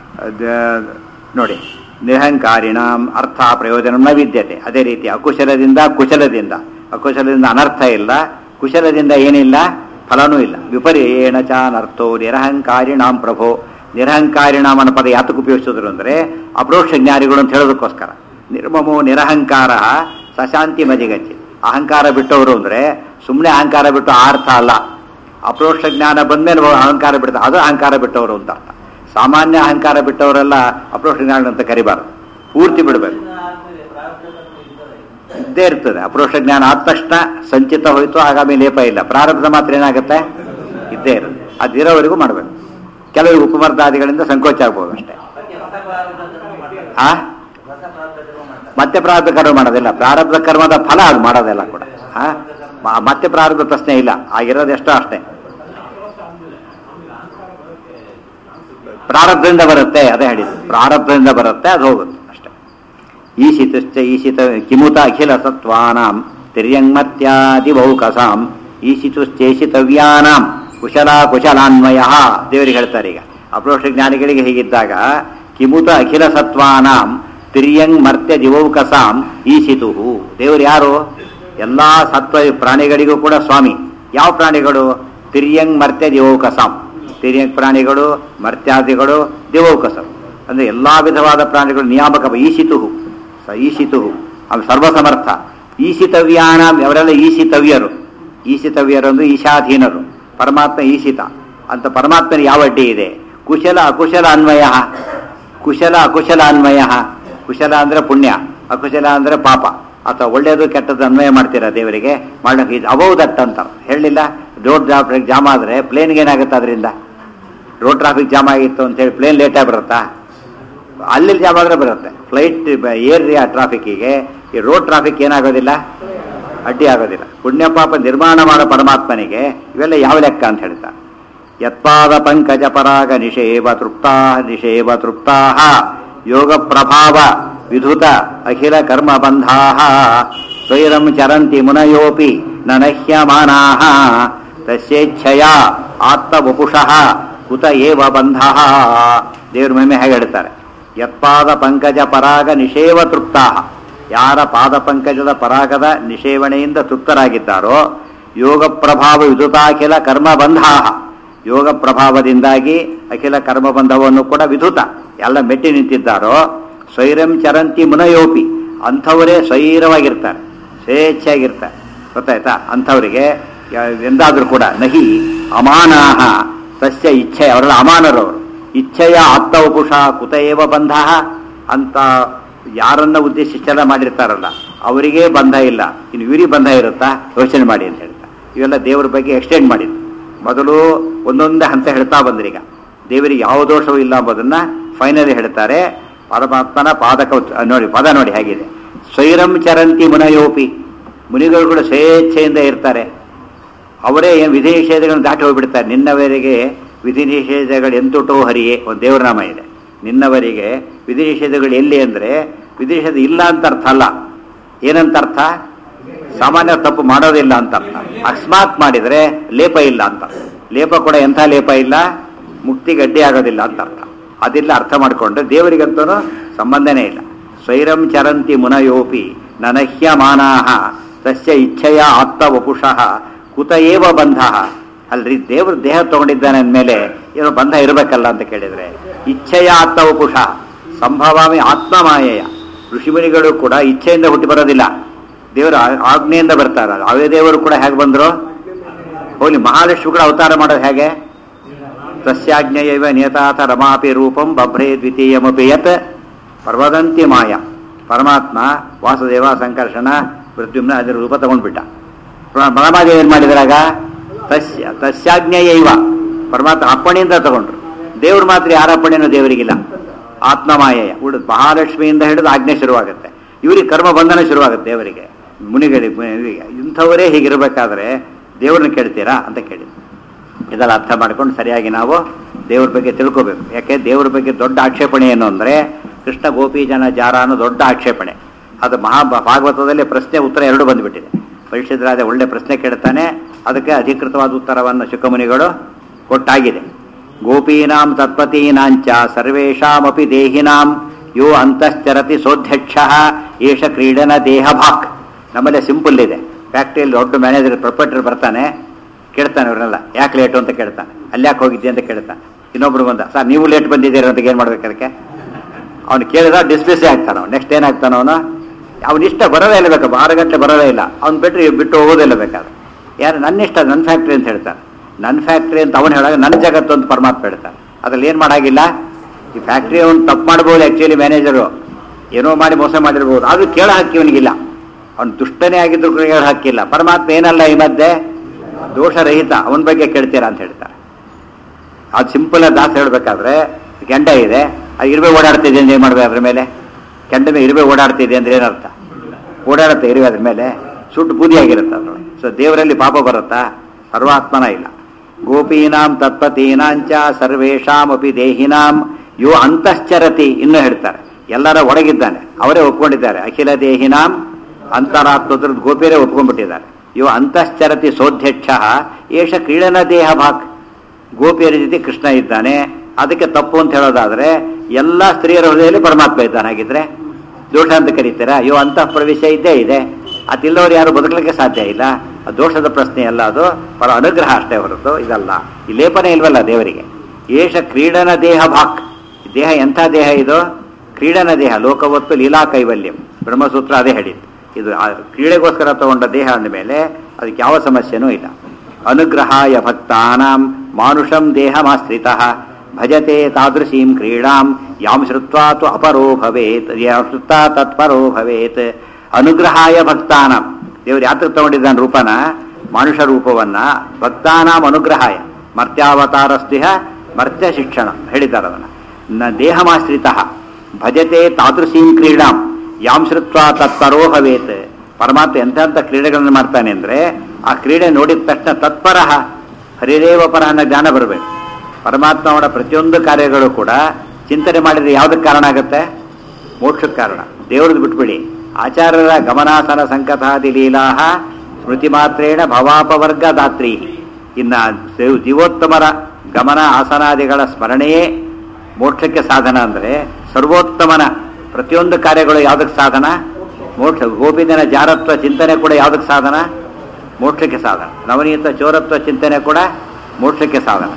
Speaker 1: ನೋಡಿ, ನಿರಹಂಕಾರಿಣಾಂ ಅರ್ಥ ಪ್ರಯೋಜನ ನ ವಿದ್ಯತೆ. ಅದೇ ರೀತಿ ಅಕುಶಲದಿಂದ ಕುಶಲದಿಂದ, ಅಕುಶಲದಿಂದ ಅನರ್ಥ ಇಲ್ಲ, ಕುಶಲದಿಂದ ಏನಿಲ್ಲ, ಫಲನೂ ಇಲ್ಲ. ವಿಪರ್ಯೇಣ ಚ ಅನರ್ಥೋ ನಿರಹಂಕಾರಿಣಾಂ ಪ್ರಭೋ. ನಿರಹಂಕಾರಿಣಾಮ್ ಅನ್ನೋ ಪದ ಯಾತಕ್ಕೆ ಉಪಯೋಗಿಸಿದ್ರು ಅಂದರೆ ಅಪ್ರೋಕ್ಷ ಜ್ಞಾನಿಗಳು ಅಂತ ಹೇಳೋದಕ್ಕೋಸ್ಕರ. ನಿರ್ಮಮೋ ನಿರಹಂಕಾರ ಸಶಾಂತಿ ಮದಿಗಚ್ಚಿ. ಅಹಂಕಾರ ಬಿಟ್ಟವರು ಅಂದರೆ ಸುಮ್ಮನೆ ಅಹಂಕಾರ ಬಿಟ್ಟು ಆ ಅರ್ಥ ಅಲ್ಲ. ಅಪ್ರೋಕ್ಷ ಜ್ಞಾನ ಬಂದ್ಮೇಲೆ ಅಹಂಕಾರ ಬಿಡ್ತಾರೆ, ಅದು ಅಹಂಕಾರ ಬಿಟ್ಟವರು ಅಂತ ಅರ್ಥ. ಸಾಮಾನ್ಯ ಅಹಂಕಾರ ಬಿಟ್ಟವರೆಲ್ಲ ಅಪ್ರೋಕ್ಷ ಜ್ಞಾನ ಅಂತ ಕರಿಬಾರದು, ಪೂರ್ತಿ ಬಿಡಬೇಕು. ಇದ್ದೇ ಇರ್ತದೆ. ಅಪ್ರೋಕ್ಷ ಜ್ಞಾನ ಆದ ತಕ್ಷಣ ಸಂಚಿತ ಹೋಯ್ತು, ಆಗಾಮಿ ಲೇಪ ಇಲ್ಲ. ಪ್ರಾರಬ್ಧ ಮಾತ್ರ ಏನಾಗುತ್ತೆ? ಇದ್ದೇ ಇರುತ್ತೆ. ಅದಿರೋವರೆಗೂ ಮಾಡಬೇಕು. ಕೆಲವರು ಉಪಮರ್ದಾದಿಗಳಿಂದ ಸಂಕೋಚ ಆಗ್ಬೋದು ಅಷ್ಟೇ. ಆ ಮತ್ತೆ ಪ್ರಾರಬ್ಧ ಕರ್ಮ ಮಾಡೋದಿಲ್ಲ. ಪ್ರಾರಬ್ಧ ಕರ್ಮದ ಫಲ ಅದು ಮಾಡೋದಿಲ್ಲ ಕೂಡ. ಆ ಮತ್ತೆ ಪ್ರಾರಬ್ಧ ಪ್ರಶ್ನೆ ಇಲ್ಲ, ಆಗಿರೋದು ಎಷ್ಟೋ ಅಷ್ಟೇ. ಪ್ರಾರಬ್ಧದಿಂದ ಬರುತ್ತೆ, ಅದೇ ಹೇಳಿದ್ದು. ಪ್ರಾರಬ್ಧದಿಂದ ಬರುತ್ತೆ, ಅದು ಹೋಗುತ್ತೆ ಅಷ್ಟೇ. ಈಶಿತಶ್ಚ ಈಶಿತ ಕಿಮುತ ಅಖಿಲ ಸತ್ವಾನಾಂ ತಿರ್ಯಂಗತ್ಯಾದಿ ಬಹುಕಸಾಂ ಈಶಿತುಶ್ಚೇಷಿತವ್ಯಾನಾಂ ಕುಶಲ ಕುಶಲಾನ್ವಯ. ದೇವರಿಗೆ ಹೇಳ್ತಾರೆ ಈಗ ಅಪ್ರೋಕ್ಷ ಜ್ಞಾನಿಗಳಿಗೆ ಹೀಗಿದ್ದಾಗ ಕಿಮುತ ಅಖಿಲ ಸತ್ವಾನಾಂ ತಿರ್ಯಂಗ್ ಮರ್ತ್ಯ ದಿವೌಕಸಾಂ ಈಶಿತು. ದೇವರು ಯಾರು? ಎಲ್ಲ ಸತ್ವ ಪ್ರಾಣಿಗಳಿಗೂ ಕೂಡ ಸ್ವಾಮಿ. ಯಾವ ಪ್ರಾಣಿಗಳು? ತಿರ್ಯಂಗ್ ಮರ್ತ್ಯ ದಿವೌಕಸಾಂ. ತಿರ್ಯಂಗ್ ಪ್ರಾಣಿಗಳು, ಮರ್ತ್ಯಾದಿಗಳು, ದಿವೌಕಸಂ ಅಂದರೆ ಎಲ್ಲ ವಿಧವಾದ ಪ್ರಾಣಿಗಳು ನಿಯಾಮಕ. ಈಶಿತು ಸ ಈಶಿತು ಅವನು ಸರ್ವಸಮರ್ಥ. ಈಶಿತವ್ಯಾನಾಂ ಅವರೆಲ್ಲ ಈಶಿತವ್ಯರು. ಈಶಿತವ್ಯರಂದು ಈಶಾಧೀನರು, ಪರಮಾತ್ಮ ಈಶಿತ ಅಂತ. ಪರಮಾತ್ಮನ ಯಾವ ಅಡ್ಡಿ ಇದೆ? ಕುಶಲ ಅಕುಶಲ ಅನ್ವಯ. ಕುಶಲ ಅಕುಶಲ ಅನ್ವಯ. ಕುಶಲ ಅಂದರೆ ಪುಣ್ಯ, ಅಕುಶಲ ಅಂದರೆ ಪಾಪ, ಅಥವಾ ಒಳ್ಳೆಯದು ಕೆಟ್ಟದ್ದು ಅನ್ವಯ ಮಾಡ್ತೀರಾ ದೇವರಿಗೆ ಮಾಡೋಕೆ. ಇದು ಅಬೌವ್ ದಟ್ ಅಂತ ಹೇಳಲಿಲ್ಲ. ರೋಡ್ ಟ್ರಾಫಿಕ್ ಜಾಮ್ ಆದರೆ ಪ್ಲೇನ್ಗೆ ಏನಾಗುತ್ತೆ? ಅದರಿಂದ ರೋಡ್ ಟ್ರಾಫಿಕ್ ಜಾಮ್ ಆಗಿತ್ತು ಅಂತೇಳಿ ಪ್ಲೇನ್ ಲೇಟಾಗಿ ಬರುತ್ತಾ? ಅಲ್ಲಿ ಜಾಮ್ ಆದರೆ ಬರುತ್ತೆ. ಫ್ಲೈಟ್ ಏರಿಯಾ ಟ್ರಾಫಿಕ್ಕಿಗೆ ಈ ರೋಡ್ ಟ್ರಾಫಿಕ್ ಏನಾಗೋದಿಲ್ಲ, ಅಡ್ಡಿ ಆಗೋದಿಲ್ಲ. ಪುಣ್ಯ ಪಾಪ ನಿರ್ಮಾಣ ಮಾಡೋ ಪರಮಾತ್ಮನಿಗೆ ಇವೆಲ್ಲ ಯಾವ ಲೆಕ್ಕ ಅಂತ ಹೇಳ್ತಾರೆ. ಯತ್ಪಾದ ಪಂಕಜ ಪರಾಗ ನಿಷೇವ ತೃಪ್ತಾ ನಿಷೇವ ತೃಪ್ತಾ ಯೋಗ ಪ್ರಭಾವ ವಿಧುತ ಅಖಿಲ ಕರ್ಮ ಬಂಧಾ ಸ್ವೈರಂ ಚರಂತಿ ಮುನಯೋಪಿ ನನಹ್ಯಮಾನಾ ತಸ್ಯೇಚ್ಛಯ ಆತ್ಮವಪುಷಃ ಕುತ ಏವ ಬಂಧಃ. ದೇವ್ರ ಮಹಿಮೆ ಹೇಗೆ ಹೇಳ್ತಾರೆ? ಯತ್ಪಾದ ಪಂಕಜ ಪರಾಗ ನಿಷೇವ ತೃಪ್ತಾ, ಯಾರ ಪಾದ ಪಂಕಜದ ಪರಾಗದ ನಿಷೇವಣೆಯಿಂದ ತೃಪ್ತರಾಗಿದ್ದಾರೋ, ಯೋಗ ಪ್ರಭಾವ ವಿಧುತಾಖಿಲ ಕರ್ಮ ಬಂಧಾ, ಯೋಗ ಪ್ರಭಾವದಿಂದಾಗಿ ಅಖಿಲ ಕರ್ಮಬಂಧವನ್ನು ಕೂಡ ವಿಧುತ ಎಲ್ಲ ಮೆಟ್ಟಿ ನಿಂತಿದ್ದಾರೋ, ಸ್ವೈರಂ ಚರಂತಿ ಮುನಯೋಪಿ, ಅಂಥವರೇ ಸ್ವೈರವಾಗಿರ್ತಾರೆ, ಸ್ವೇಚ್ಛೆಯಾಗಿರ್ತಾರೆ. ಗೊತ್ತಾಯ್ತಾ? ಅಂಥವರಿಗೆ ಎಂದಾದರೂ ಕೂಡ ನಹಿ ಅಮಾನಾಹ ತಸ್ಯ ಇಚ್ಛೆ, ಅವರೆಲ್ಲ ಅಮಾನರವರು. ಇಚ್ಛೆಯ ಆತ್ಮವಪುಷ ಕುತ ಏವ ಬಂಧ ಅಂತ ಯಾರನ್ನ ಉದ್ದೇಶಿಸೆಲ್ಲ ಮಾಡಿರ್ತಾರಲ್ಲ ಅವರಿಗೇ ಬಂಧ ಇಲ್ಲ, ಇನ್ನು ಇವರಿಗೆ ಬಂಧ ಇರುತ್ತಾ? ಯೋಚನೆ ಮಾಡಿ ಅಂತ ಹೇಳ್ತಾರೆ. ಇವೆಲ್ಲ ದೇವರ ಬಗ್ಗೆ ಎಕ್ಸ್ಟೆಂಡ್ ಮಾಡಿದ್ದು. ಮೊದಲು ಒಂದೊಂದೇ ಹಂತ ಹೇಳ್ತಾ ಬಂದ್ರೀಗ ದೇವರಿಗೆ ಯಾವ ದೋಷವೂ ಇಲ್ಲ ಎಂಬುದನ್ನ ಫೈನಲಿ ಹೇಳ್ತಾರೆ. ಪರಮಾತ್ಮನ ಪಾದಕ ನೋಡಿ, ಪದ ನೋಡಿ ಹೇಗಿದೆ. ಸ್ವೈರಂ ಚರಂತಿ ಮುನಯೋಪಿ, ಮುನಿಗಳು ಕೂಡ ಸ್ವೇಚ್ಛೆಯಿಂದ ಇರ್ತಾರೆ. ಅವರೇ ಏನು ವಿಧಿ ನಿಷೇಧಗಳನ್ನು ದಾಟಿ ಹೋಗ್ಬಿಡ್ತಾರೆ. ನಿನ್ನವರಿಗೆ ವಿಧಿ ನಿಷೇಧಗಳು ಎಂತುಟೋ ಹರಿಯೇ ಒಂದು ದೇವರ ನಾಮ ಇದೆ. ನಿನ್ನವರಿಗೆ ವಿಧಿ ನಿಷೇಧಗಳು ಎಲ್ಲಿ ಅಂದರೆ ವಿಧಿ ನಿಷೇಧ ಇಲ್ಲ ಅಂತ ಅರ್ಥ ಅಲ್ಲ. ಏನಂತ ಅರ್ಥ? ಸಾಮಾನ್ಯ ತಪ್ಪು ಮಾಡೋದಿಲ್ಲ ಅಂತ ಅರ್ಥ. ಅಕಸ್ಮಾತ್ ಮಾಡಿದರೆ ಲೇಪ ಇಲ್ಲ ಅಂತ. ಲೇಪ ಕೂಡ ಎಂಥ ಲೇಪ ಇಲ್ಲ, ಮುಕ್ತಿಗೆ ಅಡ್ಡಿ ಆಗೋದಿಲ್ಲ ಅಂತ ಅರ್ಥ. ಅದಿಲ್ಲ ಅರ್ಥ ಮಾಡಿಕೊಂಡ್ರೆ ದೇವರಿಗಂತೂ ಸಂಬಂಧನೇ ಇಲ್ಲ. ಸ್ವೈರಂ ಚರಂತಿ ಮುನಯೋಪಿ ನನಹ್ಯಮಾನಾಹ ತಸ್ಯ ಇಚ್ಛೆಯ ಆತ್ಮವಪುಷಃ ಕುತ ಏವ ಬಂಧ. ಅಲ್ರಿ, ದೇವರು ದೇಹ ತಗೊಂಡಿದ್ದಾನೆ ಅಂದಮೇಲೆ ಏನೋ ಬಂಧ ಇರಬೇಕಲ್ಲ ಅಂತ ಕೇಳಿದರೆ, ಇಚ್ಛೆಯ ಆತ್ಮವಪುಷ ಸಂಭವಾಮಿ ಆತ್ಮಮಾಯೆಯ. ಋಷಿಮುನಿಗಳು ಕೂಡ ಇಚ್ಛೆಯಿಂದ ಹುಟ್ಟಿ ಬರೋದಿಲ್ಲ, ದೇವರ ಆಜ್ಞೆಯಿಂದ ಬರ್ತಾರೆ. ಅವೇ ದೇವರು ಕೂಡ ಹೇಗೆ ಬಂದರು? ಹೋಗ್ಲಿ, ಮಹಾಲಕ್ಷ್ಮಿ ಕೂಡ ಅವತಾರ ಮಾಡೋದು ಹೇಗೆ? ತಸ್ಯಾಜ್ಞೆಯವ ನಿಯತಾಥ ರಮಾಪಿ ರೂಪಂ ಬಭ್ರೇ ದ್ವಿತೀಯಮಪಿ ಯತ್ ಪ್ರವದಂತಿ ಮಾಯ. ಪರಮಾತ್ಮ ವಾಸುದೇವ ಸಂಕರ್ಷಣ ಪ್ರದ್ಯುಮ್ನ ಅದರ ರೂಪ ತಗೊಂಡ್ಬಿಟ್ಟ. ಪರಮಾದೇವಿ ಏನು ಮಾಡಿದ್ರಾಗ? ತಸ್ಯ ತಸ್ಯಾಜ್ಞೆಯವ, ಪರಮಾತ್ಮ ಅಪ್ಪಣೆಯಿಂದ ತಗೊಂಡ್ರು. ದೇವ್ರು ಮಾತ್ರ ಯಾರ ಅಪ್ಪಣೆನೂ ದೇವರಿಗಿಲ್ಲ. ಆತ್ಮಮಾಯೆಯ ಉಳಿದು ಮಹಾಲಕ್ಷ್ಮಿಯಿಂದ ಹಿಡಿದು ಆಜ್ಞೆ ಶುರುವಾಗುತ್ತೆ. ಇವರಿಗೆ ಕರ್ಮ ಬಂಧನ ಶುರುವಾಗುತ್ತೆ ದೇವರಿಗೆ, ಮುನಿಗಳಿಗೆ. ಇಂಥವರೇ ಹೀಗಿರಬೇಕಾದ್ರೆ ದೇವ್ರನ್ನ ಕೇಳ್ತೀರಾ ಅಂತ ಕೇಳಿದ್ರು. ಇದೆಲ್ಲ ಅರ್ಥ ಮಾಡ್ಕೊಂಡು ಸರಿಯಾಗಿ ನಾವು ದೇವ್ರ ಬಗ್ಗೆ ತಿಳ್ಕೋಬೇಕು. ಯಾಕೆ ದೇವ್ರ ಬಗ್ಗೆ ದೊಡ್ಡ ಆಕ್ಷೇಪಣೆ ಏನು ಅಂದರೆ ಕೃಷ್ಣ ಗೋಪಿ ಜನ ಜಾರ ಅನ್ನೋ ದೊಡ್ಡ ಆಕ್ಷೇಪಣೆ. ಅದು ಮಹಾ ಭಾಗವತದಲ್ಲಿ ಪ್ರಶ್ನೆ ಉತ್ತರ ಎರಡು ಬಂದುಬಿಟ್ಟಿದೆ. ಪರೀಕ್ಷಿತರಾದ ಒಳ್ಳೆ ಪ್ರಶ್ನೆ ಕೇಳ್ತಾನೆ, ಅದಕ್ಕೆ ಅಧಿಕೃತವಾದ ಉತ್ತರವನ್ನು ಶುಕಮುನಿಗಳು ಕೊಟ್ಟಾಗಿದೆ. ಗೋಪೀನಾಂ ತತ್ಪತೀನಾಂಚ ಸರ್ವೇಷಾಮಪಿ ದೇಹಿನಾಂ ಯೋ ಅಂತಶ್ಚರತಿ ಸೋಧ್ಯಕ್ಷ ಏಷ ಕ್ರೀಡನ ದೇಹ ಭಾಕ್. ನಮ್ಮಲ್ಲೇ ಸಿಂಪಲ್ ಇದೆ. ಫ್ಯಾಕ್ಟ್ರಿಯಲ್ಲಿ ದೊಡ್ಡ ಮ್ಯಾನೇಜರ್ ಪ್ರೊಪರೇಟರ್ ಬರ್ತಾನೆ, ಕೇಳ್ತಾನೆ ಅವ್ರನ್ನೆಲ್ಲ ಯಾಕೆ ಲೇಟು ಅಂತ ಕೇಳ್ತಾನೆ. ಅಲ್ಲಿ ಯಾಕೆ ಹೋಗಿದ್ದೆ ಅಂತ ಕೇಳ್ತಾನೆ. ಇನ್ನೊಬ್ರು ಬಂದ, ಸರ್ ನೀವು ಲೇಟ್ ಬಂದಿದ್ದೀರ ಅಂತ ಏನು ಮಾಡ್ಬೇಕು? ಅದಕ್ಕೆ ಅವ್ನು ಕೇಳಿದ ಡಿಸ್ಮಿಸ್ಸೇ ಆಗ್ತಾನೆ. ಅವ್ನು ನೆಕ್ಸ್ಟ್ ಏನಾಗ್ತಾನೆ ಅವನು? ಅವ್ನ ಇಷ್ಟ ಬರೋದೇ ಇಲ್ಲ, ಬೇಕು ಆರು ಗಂಟೆ ಬರೋದೇ ಇಲ್ಲ, ಅವ್ನು ಬಿಟ್ಟರೆ ಬಿಟ್ಟು ಹೋಗೋದಿಲ್ಲ ಬೇಕಾದ್ರೆ. ಯಾರು ನನ್ನ ಇಷ್ಟ, ನನ್ನ ಫ್ಯಾಕ್ಟ್ರಿ ಅಂತ ಹೇಳ್ತಾನೆ. ನನ್ನ ಫ್ಯಾಕ್ಟ್ರಿ ಅಂತ ಅವನು ಹೇಳಾಗ ನನ್ನ ಜಗತ್ತು ಅಂತ ಪರಮಾತ್ಮ ಹೇಳ್ತಾನೆ. ಅದ್ರಲ್ಲಿ ಏನು ಮಾಡಾಗಿಲ್ಲ. ಈ ಫ್ಯಾಕ್ಟ್ರಿ ಅವ್ನು ತಪ್ಪು ಮಾಡ್ಬೋದು, ಆ್ಯಕ್ಚುಲಿ ಮ್ಯಾನೇಜರು ಏನೋ ಮಾಡಿ ಮೋಸ ಮಾಡಿರ್ಬೋದು, ಅದು ಕೇಳ ಹಾಕಿ ಅವನಿಗಿಲ್ಲ. ಅವ್ನು ದುಷ್ಟನೇ ಆಗಿದ್ರು ಕೂಡ ಹೇಳ ಹಾಕಿಲ್ಲ. ಪರಮಾತ್ಮ ಏನಲ್ಲ ಈ ಮಧ್ಯೆ ದೋಷರಹಿತ, ಅವನ ಬಗ್ಗೆ ಕೇಳ್ತೀರಾ ಅಂತ ಹೇಳ್ತಾರೆ. ಅದು ಸಿಂಪಲ್ ದಾಸ ಹೇಳ್ಬೇಕಾದ್ರೆ ಕೆಂಡ ಇದೆ, ಅದು ಇರುವೆ ಓಡಾಡ್ತಿದೆ ಅಂದ್ರೆ ಏನು ಮಾಡ್ಬೇಕು? ಅದ್ರ ಮೇಲೆ ಕೆಂಡ ಮೇಲೆ ಇರುವೆ ಓಡಾಡ್ತಿದೆ ಅಂದ್ರೆ ಏನರ್ಥ? ಓಡಾಡುತ್ತೆ ಇರುವೆ ಅದ್ರ ಮೇಲೆ, ಸುಟ್ಟು ಬೂದಿಯಾಗಿರುತ್ತೆ ಅದ್ರೊಳಗೆ. ಸೊ ದೇವರಲ್ಲಿ ಪಾಪ ಬರುತ್ತಾ? ಸರ್ವಾತ್ಮನ ಇಲ್ಲ. ಗೋಪೀನಾಂ ತತ್ಪತೀನಾಂಚ ಸರ್ವೇಷಾಂ ಅಪಿ ದೇಹಿನಾಂ ಯೋ ಅಂತಶ್ಚರತಿ. ಇನ್ನೂ ಹೇಳ್ತಾರೆ, ಎಲ್ಲರ ಒಳಗಿದ್ದಾನೆ, ಅವರೇ ಒಪ್ಕೊಂಡಿದ್ದಾರೆ. ಅಖಿಲ ದೇಹಿನಾಂ ಅಂತರಾತ್ಮದ ಗೋಪಿಯರೇ ಒಪ್ಕೊಂಡ್ಬಿಟ್ಟಿದ್ದಾರೆ. ಯೋ ಅಂತಶ್ಚರತಿ ಸೋಧ್ಯಕ್ಷ ಏಷ ಕ್ರೀಡನ ದೇಹ ಭಾಕ್. ಗೋಪಿಯರ ಜೊತೆ ಕೃಷ್ಣ ಇದ್ದಾನೆ, ಅದಕ್ಕೆ ತಪ್ಪು ಅಂತ ಹೇಳೋದಾದ್ರೆ ಎಲ್ಲ ಸ್ತ್ರೀಯರ ಹೃದಯದಲ್ಲಿ ಪರಮಾತ್ಮ ಇದ್ದಾನೆ. ಹಾಗಿದ್ರೆ ದೋಷ ಅಂತ ಕರೀತೀರಾ? ಯೋ ಅಂತಃ ಪ್ರವೇಶ ಇದ್ದೇ ಇದೆ. ಅದಿಲ್ಲವರು ಯಾರು ಬದುಕಲಿಕ್ಕೆ ಸಾಧ್ಯ ಇಲ್ಲ. ಅದು ದೋಷದ ಪ್ರಶ್ನೆ ಅಲ್ಲ, ಅದು ಪರ ಅನುಗ್ರಹ ಅಷ್ಟೇ ಹೊರತು ಇದಲ್ಲ. ಈ ಲೇಪನೆ ಇಲ್ವಲ್ಲ ದೇವರಿಗೆ. ಏಷ ಕ್ರೀಡನ ದೇಹ ಭಾಕ್. ದೇಹ ಎಂಥ ದೇಹ ಇದು? ಕ್ರೀಡನ ದೇಹ. ಲೋಕವತ್ತು ಲೀಲಾ ಕೈವಲ್ಯಂ. ಬ್ರಹ್ಮಸೂತ್ರ ಅದೇ ಹೇಳಿದ್ದು. ಇದು ಆ ಕ್ರೀಡೆಗೋಸ್ಕರ ತಗೊಂಡ ದೇಹ ಅಂದಮೇಲೆ ಅದಕ್ಕೆ ಯಾವ ಸಮಸ್ಯೆನೂ ಇಲ್ಲ. ಅನುಗ್ರಹಾಯ ಭಕ್ತಾನಾಂ ಮಾನುಷಂ ದೇಹಮಾಶ್ರಿತಃ ಭಜತೆ ತಾದೃಶೀಂ ಕ್ರೀಡಾಂ ಯಾಂ ಶ್ರುತ್ವಾ ತು ಅಪರೋ ಭವೇತ್ ಯಾಂ ಶ್ರುತ್ವಾ ತತ್ಪರೋ ಭವೇತ್. ಅನುಗ್ರಹಾಯ ಭಕ್ತಾನಾಂ, ದೇವರು ಯಾತ್ರ ತಗೊಂಡಿದ್ದಾನೆ ರೂಪನ, ಮಾನುಷ ರೂಪವನ್ನ, ಭಕ್ತಾನಾಂ ಅನುಗ್ರಹಾಯ ಮರ್ತ್ಯಾವತಾರಸ್ತಿಹ ಮರ್ತ್ಯ ಶಿಕ್ಷಣ ಹೇಳಿದ್ದಾರೆ. ಅದನ್ನು ನ ದೇಹಮಾಶ್ರಿತ ಭಜತೆ ತಾದೃಶೀಂ ಕ್ರೀಡಾಂ ಯಾಂ ಶ್ರುತ್ವಾ ತತ್ಪರೋ ಭವೇತ್. ಪರಮಾತ್ಮ ಎಂತೆಂಥ ಕ್ರೀಡೆಗಳನ್ನು ಮಾಡ್ತಾನೆ ಅಂದರೆ ಆ ಕ್ರೀಡೆ ನೋಡಿದ ತಕ್ಷಣ ತತ್ಪರ ಹರಿರೇವ ಪರ ಅನ್ನೋ ಜ್ಞಾನ ಬರಬೇಕು. ಪರಮಾತ್ಮ ಅವನ ಪ್ರತಿಯೊಂದು ಕಾರ್ಯಗಳು ಕೂಡ ಚಿಂತನೆ ಮಾಡಿದರೆ ಯಾವುದಕ್ಕೆ ಕಾರಣ ಆಗುತ್ತೆ? ಮೋಕ್ಷಕ್ಕೆ ಕಾರಣ. ದೇವ್ರದ್ದು ಬಿಟ್ಬಿಡಿ, ಆಚಾರ್ಯರ ಗಮನಾಸನ ಸಂಕಥಾದಿ ಲೀಲಾಹ ಸ್ಮೃತಿ ಮಾತ್ರೇಣ ಭವಾಪವರ್ಗ ದಾತ್ರಿ. ಇನ್ನು ಜೀವೋತ್ತಮರ ಗಮನ ಆಸನಾದಿಗಳ ಸ್ಮರಣೆಯೇ ಮೋಕ್ಷಕ್ಕೆ ಸಾಧನ ಅಂದರೆ ಸರ್ವೋತ್ತಮನ ಪ್ರತಿಯೊಂದು ಕಾರ್ಯಗಳು ಯಾವುದಕ್ಕೆ ಸಾಧನ? ಮೋಕ್ಷ. ಗೋಪಿದನ ಜಾರತ್ವ ಚಿಂತನೆ ಕೂಡ ಯಾವುದಕ್ಕೆ ಸಾಧನ? ಮೋಕ್ಷಕ್ಕೆ ಸಾಧನ. ನವನೀತ ಚೋರತ್ವ ಚಿಂತನೆ ಕೂಡ ಮೋಕ್ಷಕ್ಕೆ ಸಾಧನ.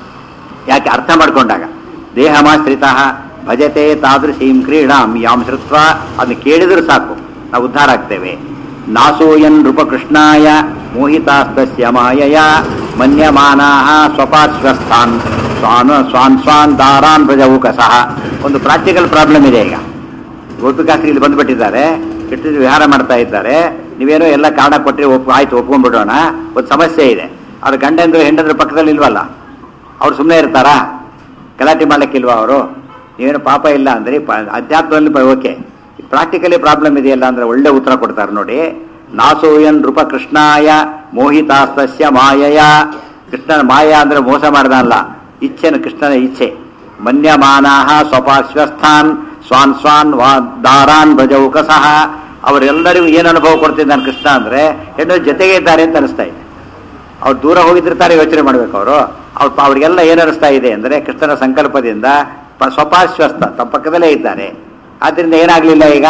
Speaker 1: ಯಾಕೆ? ಅರ್ಥ ಮಾಡ್ಕೊಂಡಾಗ ದೇಹಮಾಶ್ರಿತ ಭಜತೆ ತಾದೃಶೀಂ ಕ್ರೀಡಾಂ ಯಾಂ ಶ್ರುತ್ವ, ಅದನ್ನು ಕೇಳಿದರೂ ಸಾಕು ನಾವು ಉದ್ಧಾರ ಆಗ್ತೇವೆ. ನಾಸೂಯನ್ ನೃಪಕೃಷ್ಣಾಯ ಮೋಹಿತಾಸ್ತಸ್ಯ ಮಾಯಯ ಮನ್ಯಮಾನಾಃ ಸ್ವಪಾರ್ಶ್ವಸ್ಥಾನ್ ಸ್ವಾನ್ ಸ್ವಾನ್ ಸ್ವಾನ್ ದಾರಾನ್ ಪ್ರಜೌಕಸಃ. ಒಂದು ಪ್ರಾಕ್ಟಿಕಲ್ ಪ್ರಾಬ್ಲಮ್ ಇದೆ. ಈಗ ಗೋಪಿಕಾಸ್ತ್ರಿ ಇಲ್ಲಿ ಬಂದುಬಿಟ್ಟಿದ್ದಾರೆ, ಕೆಟ್ಟ ವಿಹಾರ ಮಾಡ್ತಾ ಇದ್ದಾರೆ. ನೀವೇನೋ ಎಲ್ಲ ಕಾರಣ ಕೊಟ್ಟರೆ ಒಪ್ ಆಯ್ತು ಒಪ್ಕೊಂಡ್ಬಿಡೋಣ. ಒಂದು ಸಮಸ್ಯೆ ಇದೆ, ಅವ್ರ ಗಂಡಂದ್ರು ಹೆಂಡಂದ್ರ ಪಕ್ಕದಲ್ಲಿ ಇಲ್ವಲ್ಲ, ಅವ್ರು ಸುಮ್ಮನೆ ಇರ್ತಾರಾ? ಗಲಾಟೆ ಮಾಡ್ಲಿಕ್ಕಿಲ್ವಾ ಅವರು? ನೀವೇನು ಪಾಪ ಇಲ್ಲ ಅಂದ್ರೆ ಅಧ್ಯಾತ್ಮದಲ್ಲಿ ಓಕೆ, ಪ್ರಾಕ್ಟಿಕಲಿ ಪ್ರಾಬ್ಲಮ್ ಇದೆಯಲ್ಲ ಅಂದ್ರೆ ಒಳ್ಳೆ ಉತ್ತರ ಕೊಡ್ತಾರೆ ನೋಡಿ. ನಾಸೂಯನ್ ನೃಪ ಕೃಷ್ಣಾಯ ಮೋಹಿತಾಸ್ತಸ್ಯ ಮಾಯಯ. ಕೃಷ್ಣನ ಮಾಯ ಅಂದ್ರೆ ಮೋಸ ಮಾಡ್ದಲ್ಲ, ಇಚ್ಛೆನ ಕೃಷ್ಣನ ಇಚ್ಛೆ. ಮನ್ಯಮಾನಾಹ ಸ್ವಪಾರ್ಶ್ವಸ್ಥಾನ್ ಸ್ವಾನ್ ಸ್ವಾನ್ ವಾ ದಾರಾನ್ ಭಜೌಕಸಃ. ಅವರೆಲ್ಲರಿಗೂ ಏನು ಅನುಭವ ಕೊಡ್ತಿದ್ದಾನೆ ಕೃಷ್ಣ ಅಂದ್ರೆ ಹೆಣ್ಣು ಜೊತೆಗೆ ಇದ್ದಾರೆ ಅಂತ ಅನಿಸ್ತಾ ಇದೆ. ಅವ್ರು ದೂರ ಹೋಗಿದ್ದಿರ್ತಾರೆ, ಯೋಚನೆ ಮಾಡ್ಬೇಕು ಅವರು. ಅವ್ರು ಅವ್ರಿಗೆಲ್ಲ ಏನು ಅನಿಸ್ತಾ ಇದೆ ಅಂದ್ರೆ ಕೃಷ್ಣನ ಸಂಕಲ್ಪದಿಂದ ಸ್ವಪಾರ್ಶ್ವಸ್ಥ ತಮ್ಮ ಪಕ್ಕದಲ್ಲೇ ಇದ್ದಾರೆ. ಆದ್ರಿಂದ ಏನಾಗ್ಲಿಲ್ಲ, ಈಗ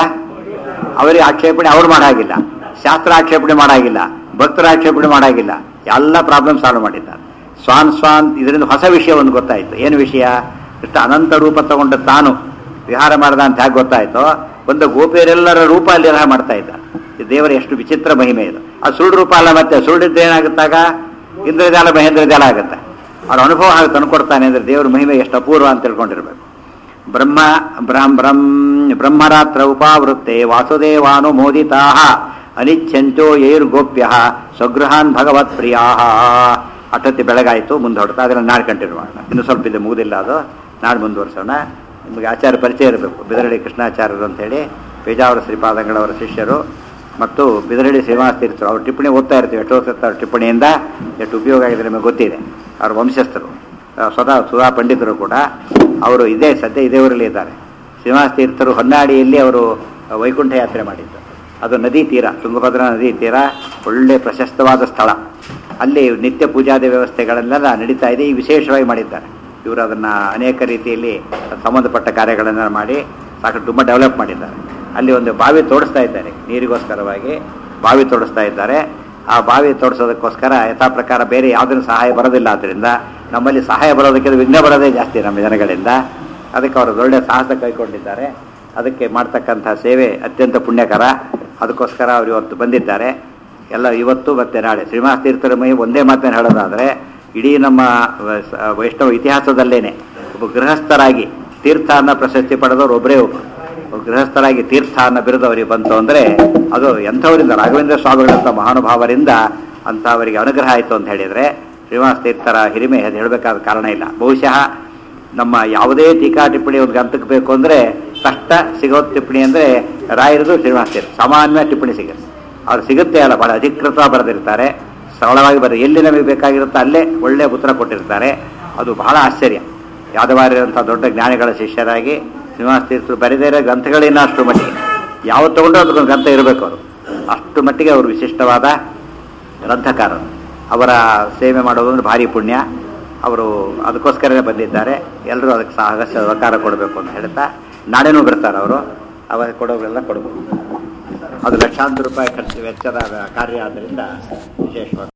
Speaker 1: ಅವರಿಗೆ ಆಕ್ಷೇಪಣೆ ಅವ್ರು ಮಾಡಾಗಿಲ್ಲ, ಶಾಸ್ತ್ರ ಆಕ್ಷೇಪಣೆ ಮಾಡಾಗಿಲ್ಲ, ಭಕ್ತರ ಆಕ್ಷೇಪಣೆ ಮಾಡಾಗಿಲ್ಲ, ಎಲ್ಲ ಪ್ರಾಬ್ಲಮ್ ಸಾಲ್ವ್ ಮಾಡಿದ್ದಾರೆ. ಸ್ವಾನ್ ಸ್ವಾನ್ ಇದರಿಂದ ಹೊಸ ವಿಷಯ ಒಂದು ಗೊತ್ತಾಯ್ತು. ಏನು ವಿಷಯ? ಕೃಷ್ಣ ಅನಂತ ರೂಪ ತಗೊಂಡ ತಾನು ವಿಹಾರ ಮಾಡ್ದ ಅಂತ ಹೇಗೆ ಗೊತ್ತಾಯ್ತೋ, ಒಂದು ಗೋಪಿಯರೆಲ್ಲರ ರೂಪ ಅಲ್ಲಿ ವಿಹಾರ ಮಾಡ್ತಾ ಇದ್ದ. ದೇವರ ಎಷ್ಟು ವಿಚಿತ್ರ ಮಹಿಮೆ ಇದು. ಅದು ಸುಳ್ಳು ರೂಪ ಅಲ್ಲ, ಮತ್ತೆ ಸುಳ್ಳಿದ್ರೆ ಏನಾಗುತ್ತಾಗ ಇಂದ್ರಜಾಲ ಮಹೇಂದ್ರ ಜಾಲ ಆಗುತ್ತೆ. ಅವ್ರ ಅನುಭವ ಹಾಗೆ ತಂದುಕೊಡ್ತಾನೆ ಅಂದ್ರೆ ದೇವರ ಮಹಿಮೆ ಎಷ್ಟು ಅಪೂರ್ವ ಅಂತ ತಿಳ್ಕೊಂಡಿರ್ಬೇಕು. ಬ್ರಹ್ಮ ಬ್ರಹ್ಮ ಬ್ರಹ್ಮ ಬ್ರಹ್ಮರಾತ್ರ ಉಪಾವೃತ್ತೆ ವಾಸುದೇವಾನು ಮೋದಿತಾ ಅನಿಚ್ಛಂಚೋ ಯೈರ್ಗೋಪ್ಯ ಸ್ವಗೃಹಾನ್ ಭಗವತ್ ಪ್ರಿಯಾ. ಅಷ್ಟೊತ್ತಿ ಬೆಳಗಾಯಿತು, ಮುಂದೆ ಹೊಡ್ತಾ ಅದನ್ನು ನಾಳೆ ಕಂಟಿನ್ಯೂ ಮಾಡೋಣ. ಇನ್ನು ಸ್ವಲ್ಪ ಇದೆ, ಮುಗುದಿಲ್ಲ ಅದು, ನಾಳೆ ಮುಂದುವರ್ಸೋಣ. ನಿಮಗೆ ಆಚಾರ್ಯ ಪರಿಚಯ ಇರಬೇಕು. ಬಿದರಳ್ಳಿ ಕೃಷ್ಣಾಚಾರ್ಯರು ಅಂತೇಳಿ ಪೇಜಾವರ ಶ್ರೀಪಾದಂಗಳವರ ಶಿಷ್ಯರು ಮತ್ತು ಬಿದರಳ್ಳಿ ಶ್ರೀನಿವಾಸ ತೀರ್ಥರು. ಅವ್ರ ಟಿಪ್ಪಣಿ ಓದ್ತಾ ಇರ್ತೀವಿ. ಎಷ್ಟೋ ಸತ್ತ ಅವ್ರ ಟಿಪ್ಪಣಿಯಿಂದ ಎಷ್ಟು ಉಪಯೋಗ ಆಗಿದೆ ನಮಗೆ ಗೊತ್ತಿದೆ. ಅವ್ರ ವಂಶಸ್ಥರು ಸ್ವತಃ ಸುಧಾ ಪಂಡಿತರು ಕೂಡ ಅವರು ಇದೇ ಸದ್ಯ ಇದೇ ಊರಲ್ಲಿ ಇದ್ದಾರೆ. ಶ್ರೀನಿವಾಸ ತೀರ್ಥರು ಹೊನ್ನಾಡಿಯಲ್ಲಿ ಅವರು ವೈಕುಂಠ ಯಾತ್ರೆ ಮಾಡಿದ್ದು. ಅದು ನದಿ ತೀರ, ತುಂಗಭದ್ರಾ ನದಿ ತೀರ, ಒಳ್ಳೆ ಪ್ರಶಸ್ತವಾದ ಸ್ಥಳ. ಅಲ್ಲಿ ನಿತ್ಯ ಪೂಜಾದಿ ವ್ಯವಸ್ಥೆಗಳನ್ನೆಲ್ಲ ನಡೀತಾ ಇದೆ. ಈ ವಿಶೇಷವಾಗಿ ಮಾಡಿದ್ದಾರೆ ಇವರು. ಅದನ್ನು ಅನೇಕ ರೀತಿಯಲ್ಲಿ ಸಂಬಂಧಪಟ್ಟ ಕಾರ್ಯಗಳನ್ನು ಮಾಡಿ ಸಾಕಷ್ಟು ತುಂಬ ಡೆವಲಪ್ ಮಾಡಿದ್ದಾರೆ. ಅಲ್ಲಿ ಒಂದು ಬಾವಿ ತೋಡಿಸ್ತಾ ಇದ್ದಾರೆ, ನೀರಿಗೋಸ್ಕರವಾಗಿ ಬಾವಿ ತೋಡಿಸ್ತಾ ಇದ್ದಾರೆ. ಆ ಬಾವಿ ತೋಡಿಸೋದಕ್ಕೋಸ್ಕರ ಯಥಾ ಪ್ರಕಾರ ಬೇರೆ ಯಾವುದನ್ನು ಸಹಾಯ ಬರೋದಿಲ್ಲ. ಆದ್ದರಿಂದ ನಮ್ಮಲ್ಲಿ ಸಹಾಯ ಬರೋದಕ್ಕೆ ವಿಘ್ನ ಬರೋದೇ ಜಾಸ್ತಿ ನಮ್ಮ ಜನಗಳಿಂದ. ಅದಕ್ಕೆ ಅವರು ಒಳ್ಳೆ ಸಾಹಸ ಕೈಗೊಂಡಿದ್ದಾರೆ. ಅದಕ್ಕೆ ಮಾಡ್ತಕ್ಕಂಥ ಸೇವೆ ಅತ್ಯಂತ ಪುಣ್ಯಕರ. ಅದಕ್ಕೋಸ್ಕರ ಅವರು ಇವತ್ತು ಬಂದಿದ್ದಾರೆ. ಎಲ್ಲ ಇವತ್ತು ಮತ್ತು ನಾಳೆ ಶ್ರೀನಿವಾಸ ತೀರ್ಥರ ಮೈ ಒಂದೇ ಮಾತನ್ನು ಹೇಳೋದಾದರೆ ಇಡೀ ನಮ್ಮ ವೈಷ್ಣವ ಇತಿಹಾಸದಲ್ಲೇನೆ ಒಬ್ಬ ಗೃಹಸ್ಥರಾಗಿ ತೀರ್ಥ ಅನ್ನೋ ಪ್ರಶಸ್ತಿ ಪಡೆದವರು ಒಬ್ಬರೇ ಒಬ್ಬರು. ಗೃಹಸ್ಥರಾಗಿ ತೀರ್ಥ ಅನ್ನೋ ಬಿರುದು ಅವರಿಗೆ ಬಂತು ಅಂದರೆ ಅದು ಎಂಥವರಿಂದ, ರಾಘವೇಂದ್ರ ಸ್ವಾಮಿಗಳಂಥ ಮಹಾನುಭಾವರಿಂದ ಅಂಥವರಿಗೆ ಅನುಗ್ರಹ ಆಯಿತು ಅಂತ ಹೇಳಿದರೆ ಶ್ರೀನಿವಾಸ ತೀರ್ಥರ ಹಿರಿಮೆ ಅದು ಹೇಳಬೇಕಾದ ಕಾರಣ ಇಲ್ಲ. ಬಹುಶಃ ನಮ್ಮ ಯಾವುದೇ ಟೀಕಾ ಟಿಪ್ಪಣಿ ಒಂದು ಗಂತಕ್ಕೆ ಬೇಕು ಅಂದರೆ ಕಷ್ಟ ಸಿಗೋ ಟಿಪ್ಪಣಿ ಅಂದರೆ ರಾಯರದು ಶ್ರೀನಿವಾಸ ತೀರ್ಥ. ಸಾಮಾನ್ಯ ಟಿಪ್ಪಣಿ ಸಿಗುತ್ತೆ, ಅವ್ರು ಸಿಗುತ್ತೆ ಅಲ್ಲ, ಭಾಳ ಅಧಿಕೃತವಾಗಿ ಬರೆದಿರ್ತಾರೆ, ಸರಳವಾಗಿ ಬರ ಎಲ್ಲಿ ನಮಗೆ ಬೇಕಾಗಿರುತ್ತೋ ಅಲ್ಲೇ ಒಳ್ಳೆಯ ಉತ್ತರ ಕೊಟ್ಟಿರ್ತಾರೆ. ಅದು ಬಹಳ ಆಶ್ಚರ್ಯ. ಯಾದವಾರಿರಂಥ ದೊಡ್ಡ ಜ್ಞಾನಿಗಳ ಶಿಷ್ಯರಾಗಿ ಶ್ರೀನಿವಾಸ ತೀರ್ಥರು ಬರೆದೇ ಇರೋ ಗ್ರಂಥಗಳೇನ ಅಷ್ಟು ಮಟ್ಟಿಗೆ ಯಾವತ್ತು ತಗೊಂಡ್ರೂ ಅದಕ್ಕೊಂದು ಗ್ರಂಥ ಇರಬೇಕು. ಅವರು ಅಷ್ಟು ಮಟ್ಟಿಗೆ ಅವರು ವಿಶಿಷ್ಟವಾದ ಗ್ರಂಥಕಾರರು. ಅವರ ಸೇವೆ ಮಾಡೋದು ಅಂದರೆ ಭಾರಿ ಪುಣ್ಯ. ಅವರು ಅದಕ್ಕೋಸ್ಕರನೇ ಬಂದಿದ್ದಾರೆ. ಎಲ್ಲರೂ ಅದಕ್ಕೆ ಸಾಹಸ ಸಹಕಾರ ಕೊಡಬೇಕು ಅಂತ ಹೇಳ್ತಾ ನಾಳೆನೂ ಬರ್ತಾರೆ ಅವರು. ಅವಾಗ ಕೊಡೋರೆಲ್ಲ ಕೊಡಬೇಕು. ಅದು ಲಕ್ಷಾಂತರ ರೂಪಾಯಿ ಖರ್ಚು ವೆಚ್ಚದ ಕಾರ್ಯ ಆದ್ದರಿಂದ ವಿಶೇಷವಾಗಿ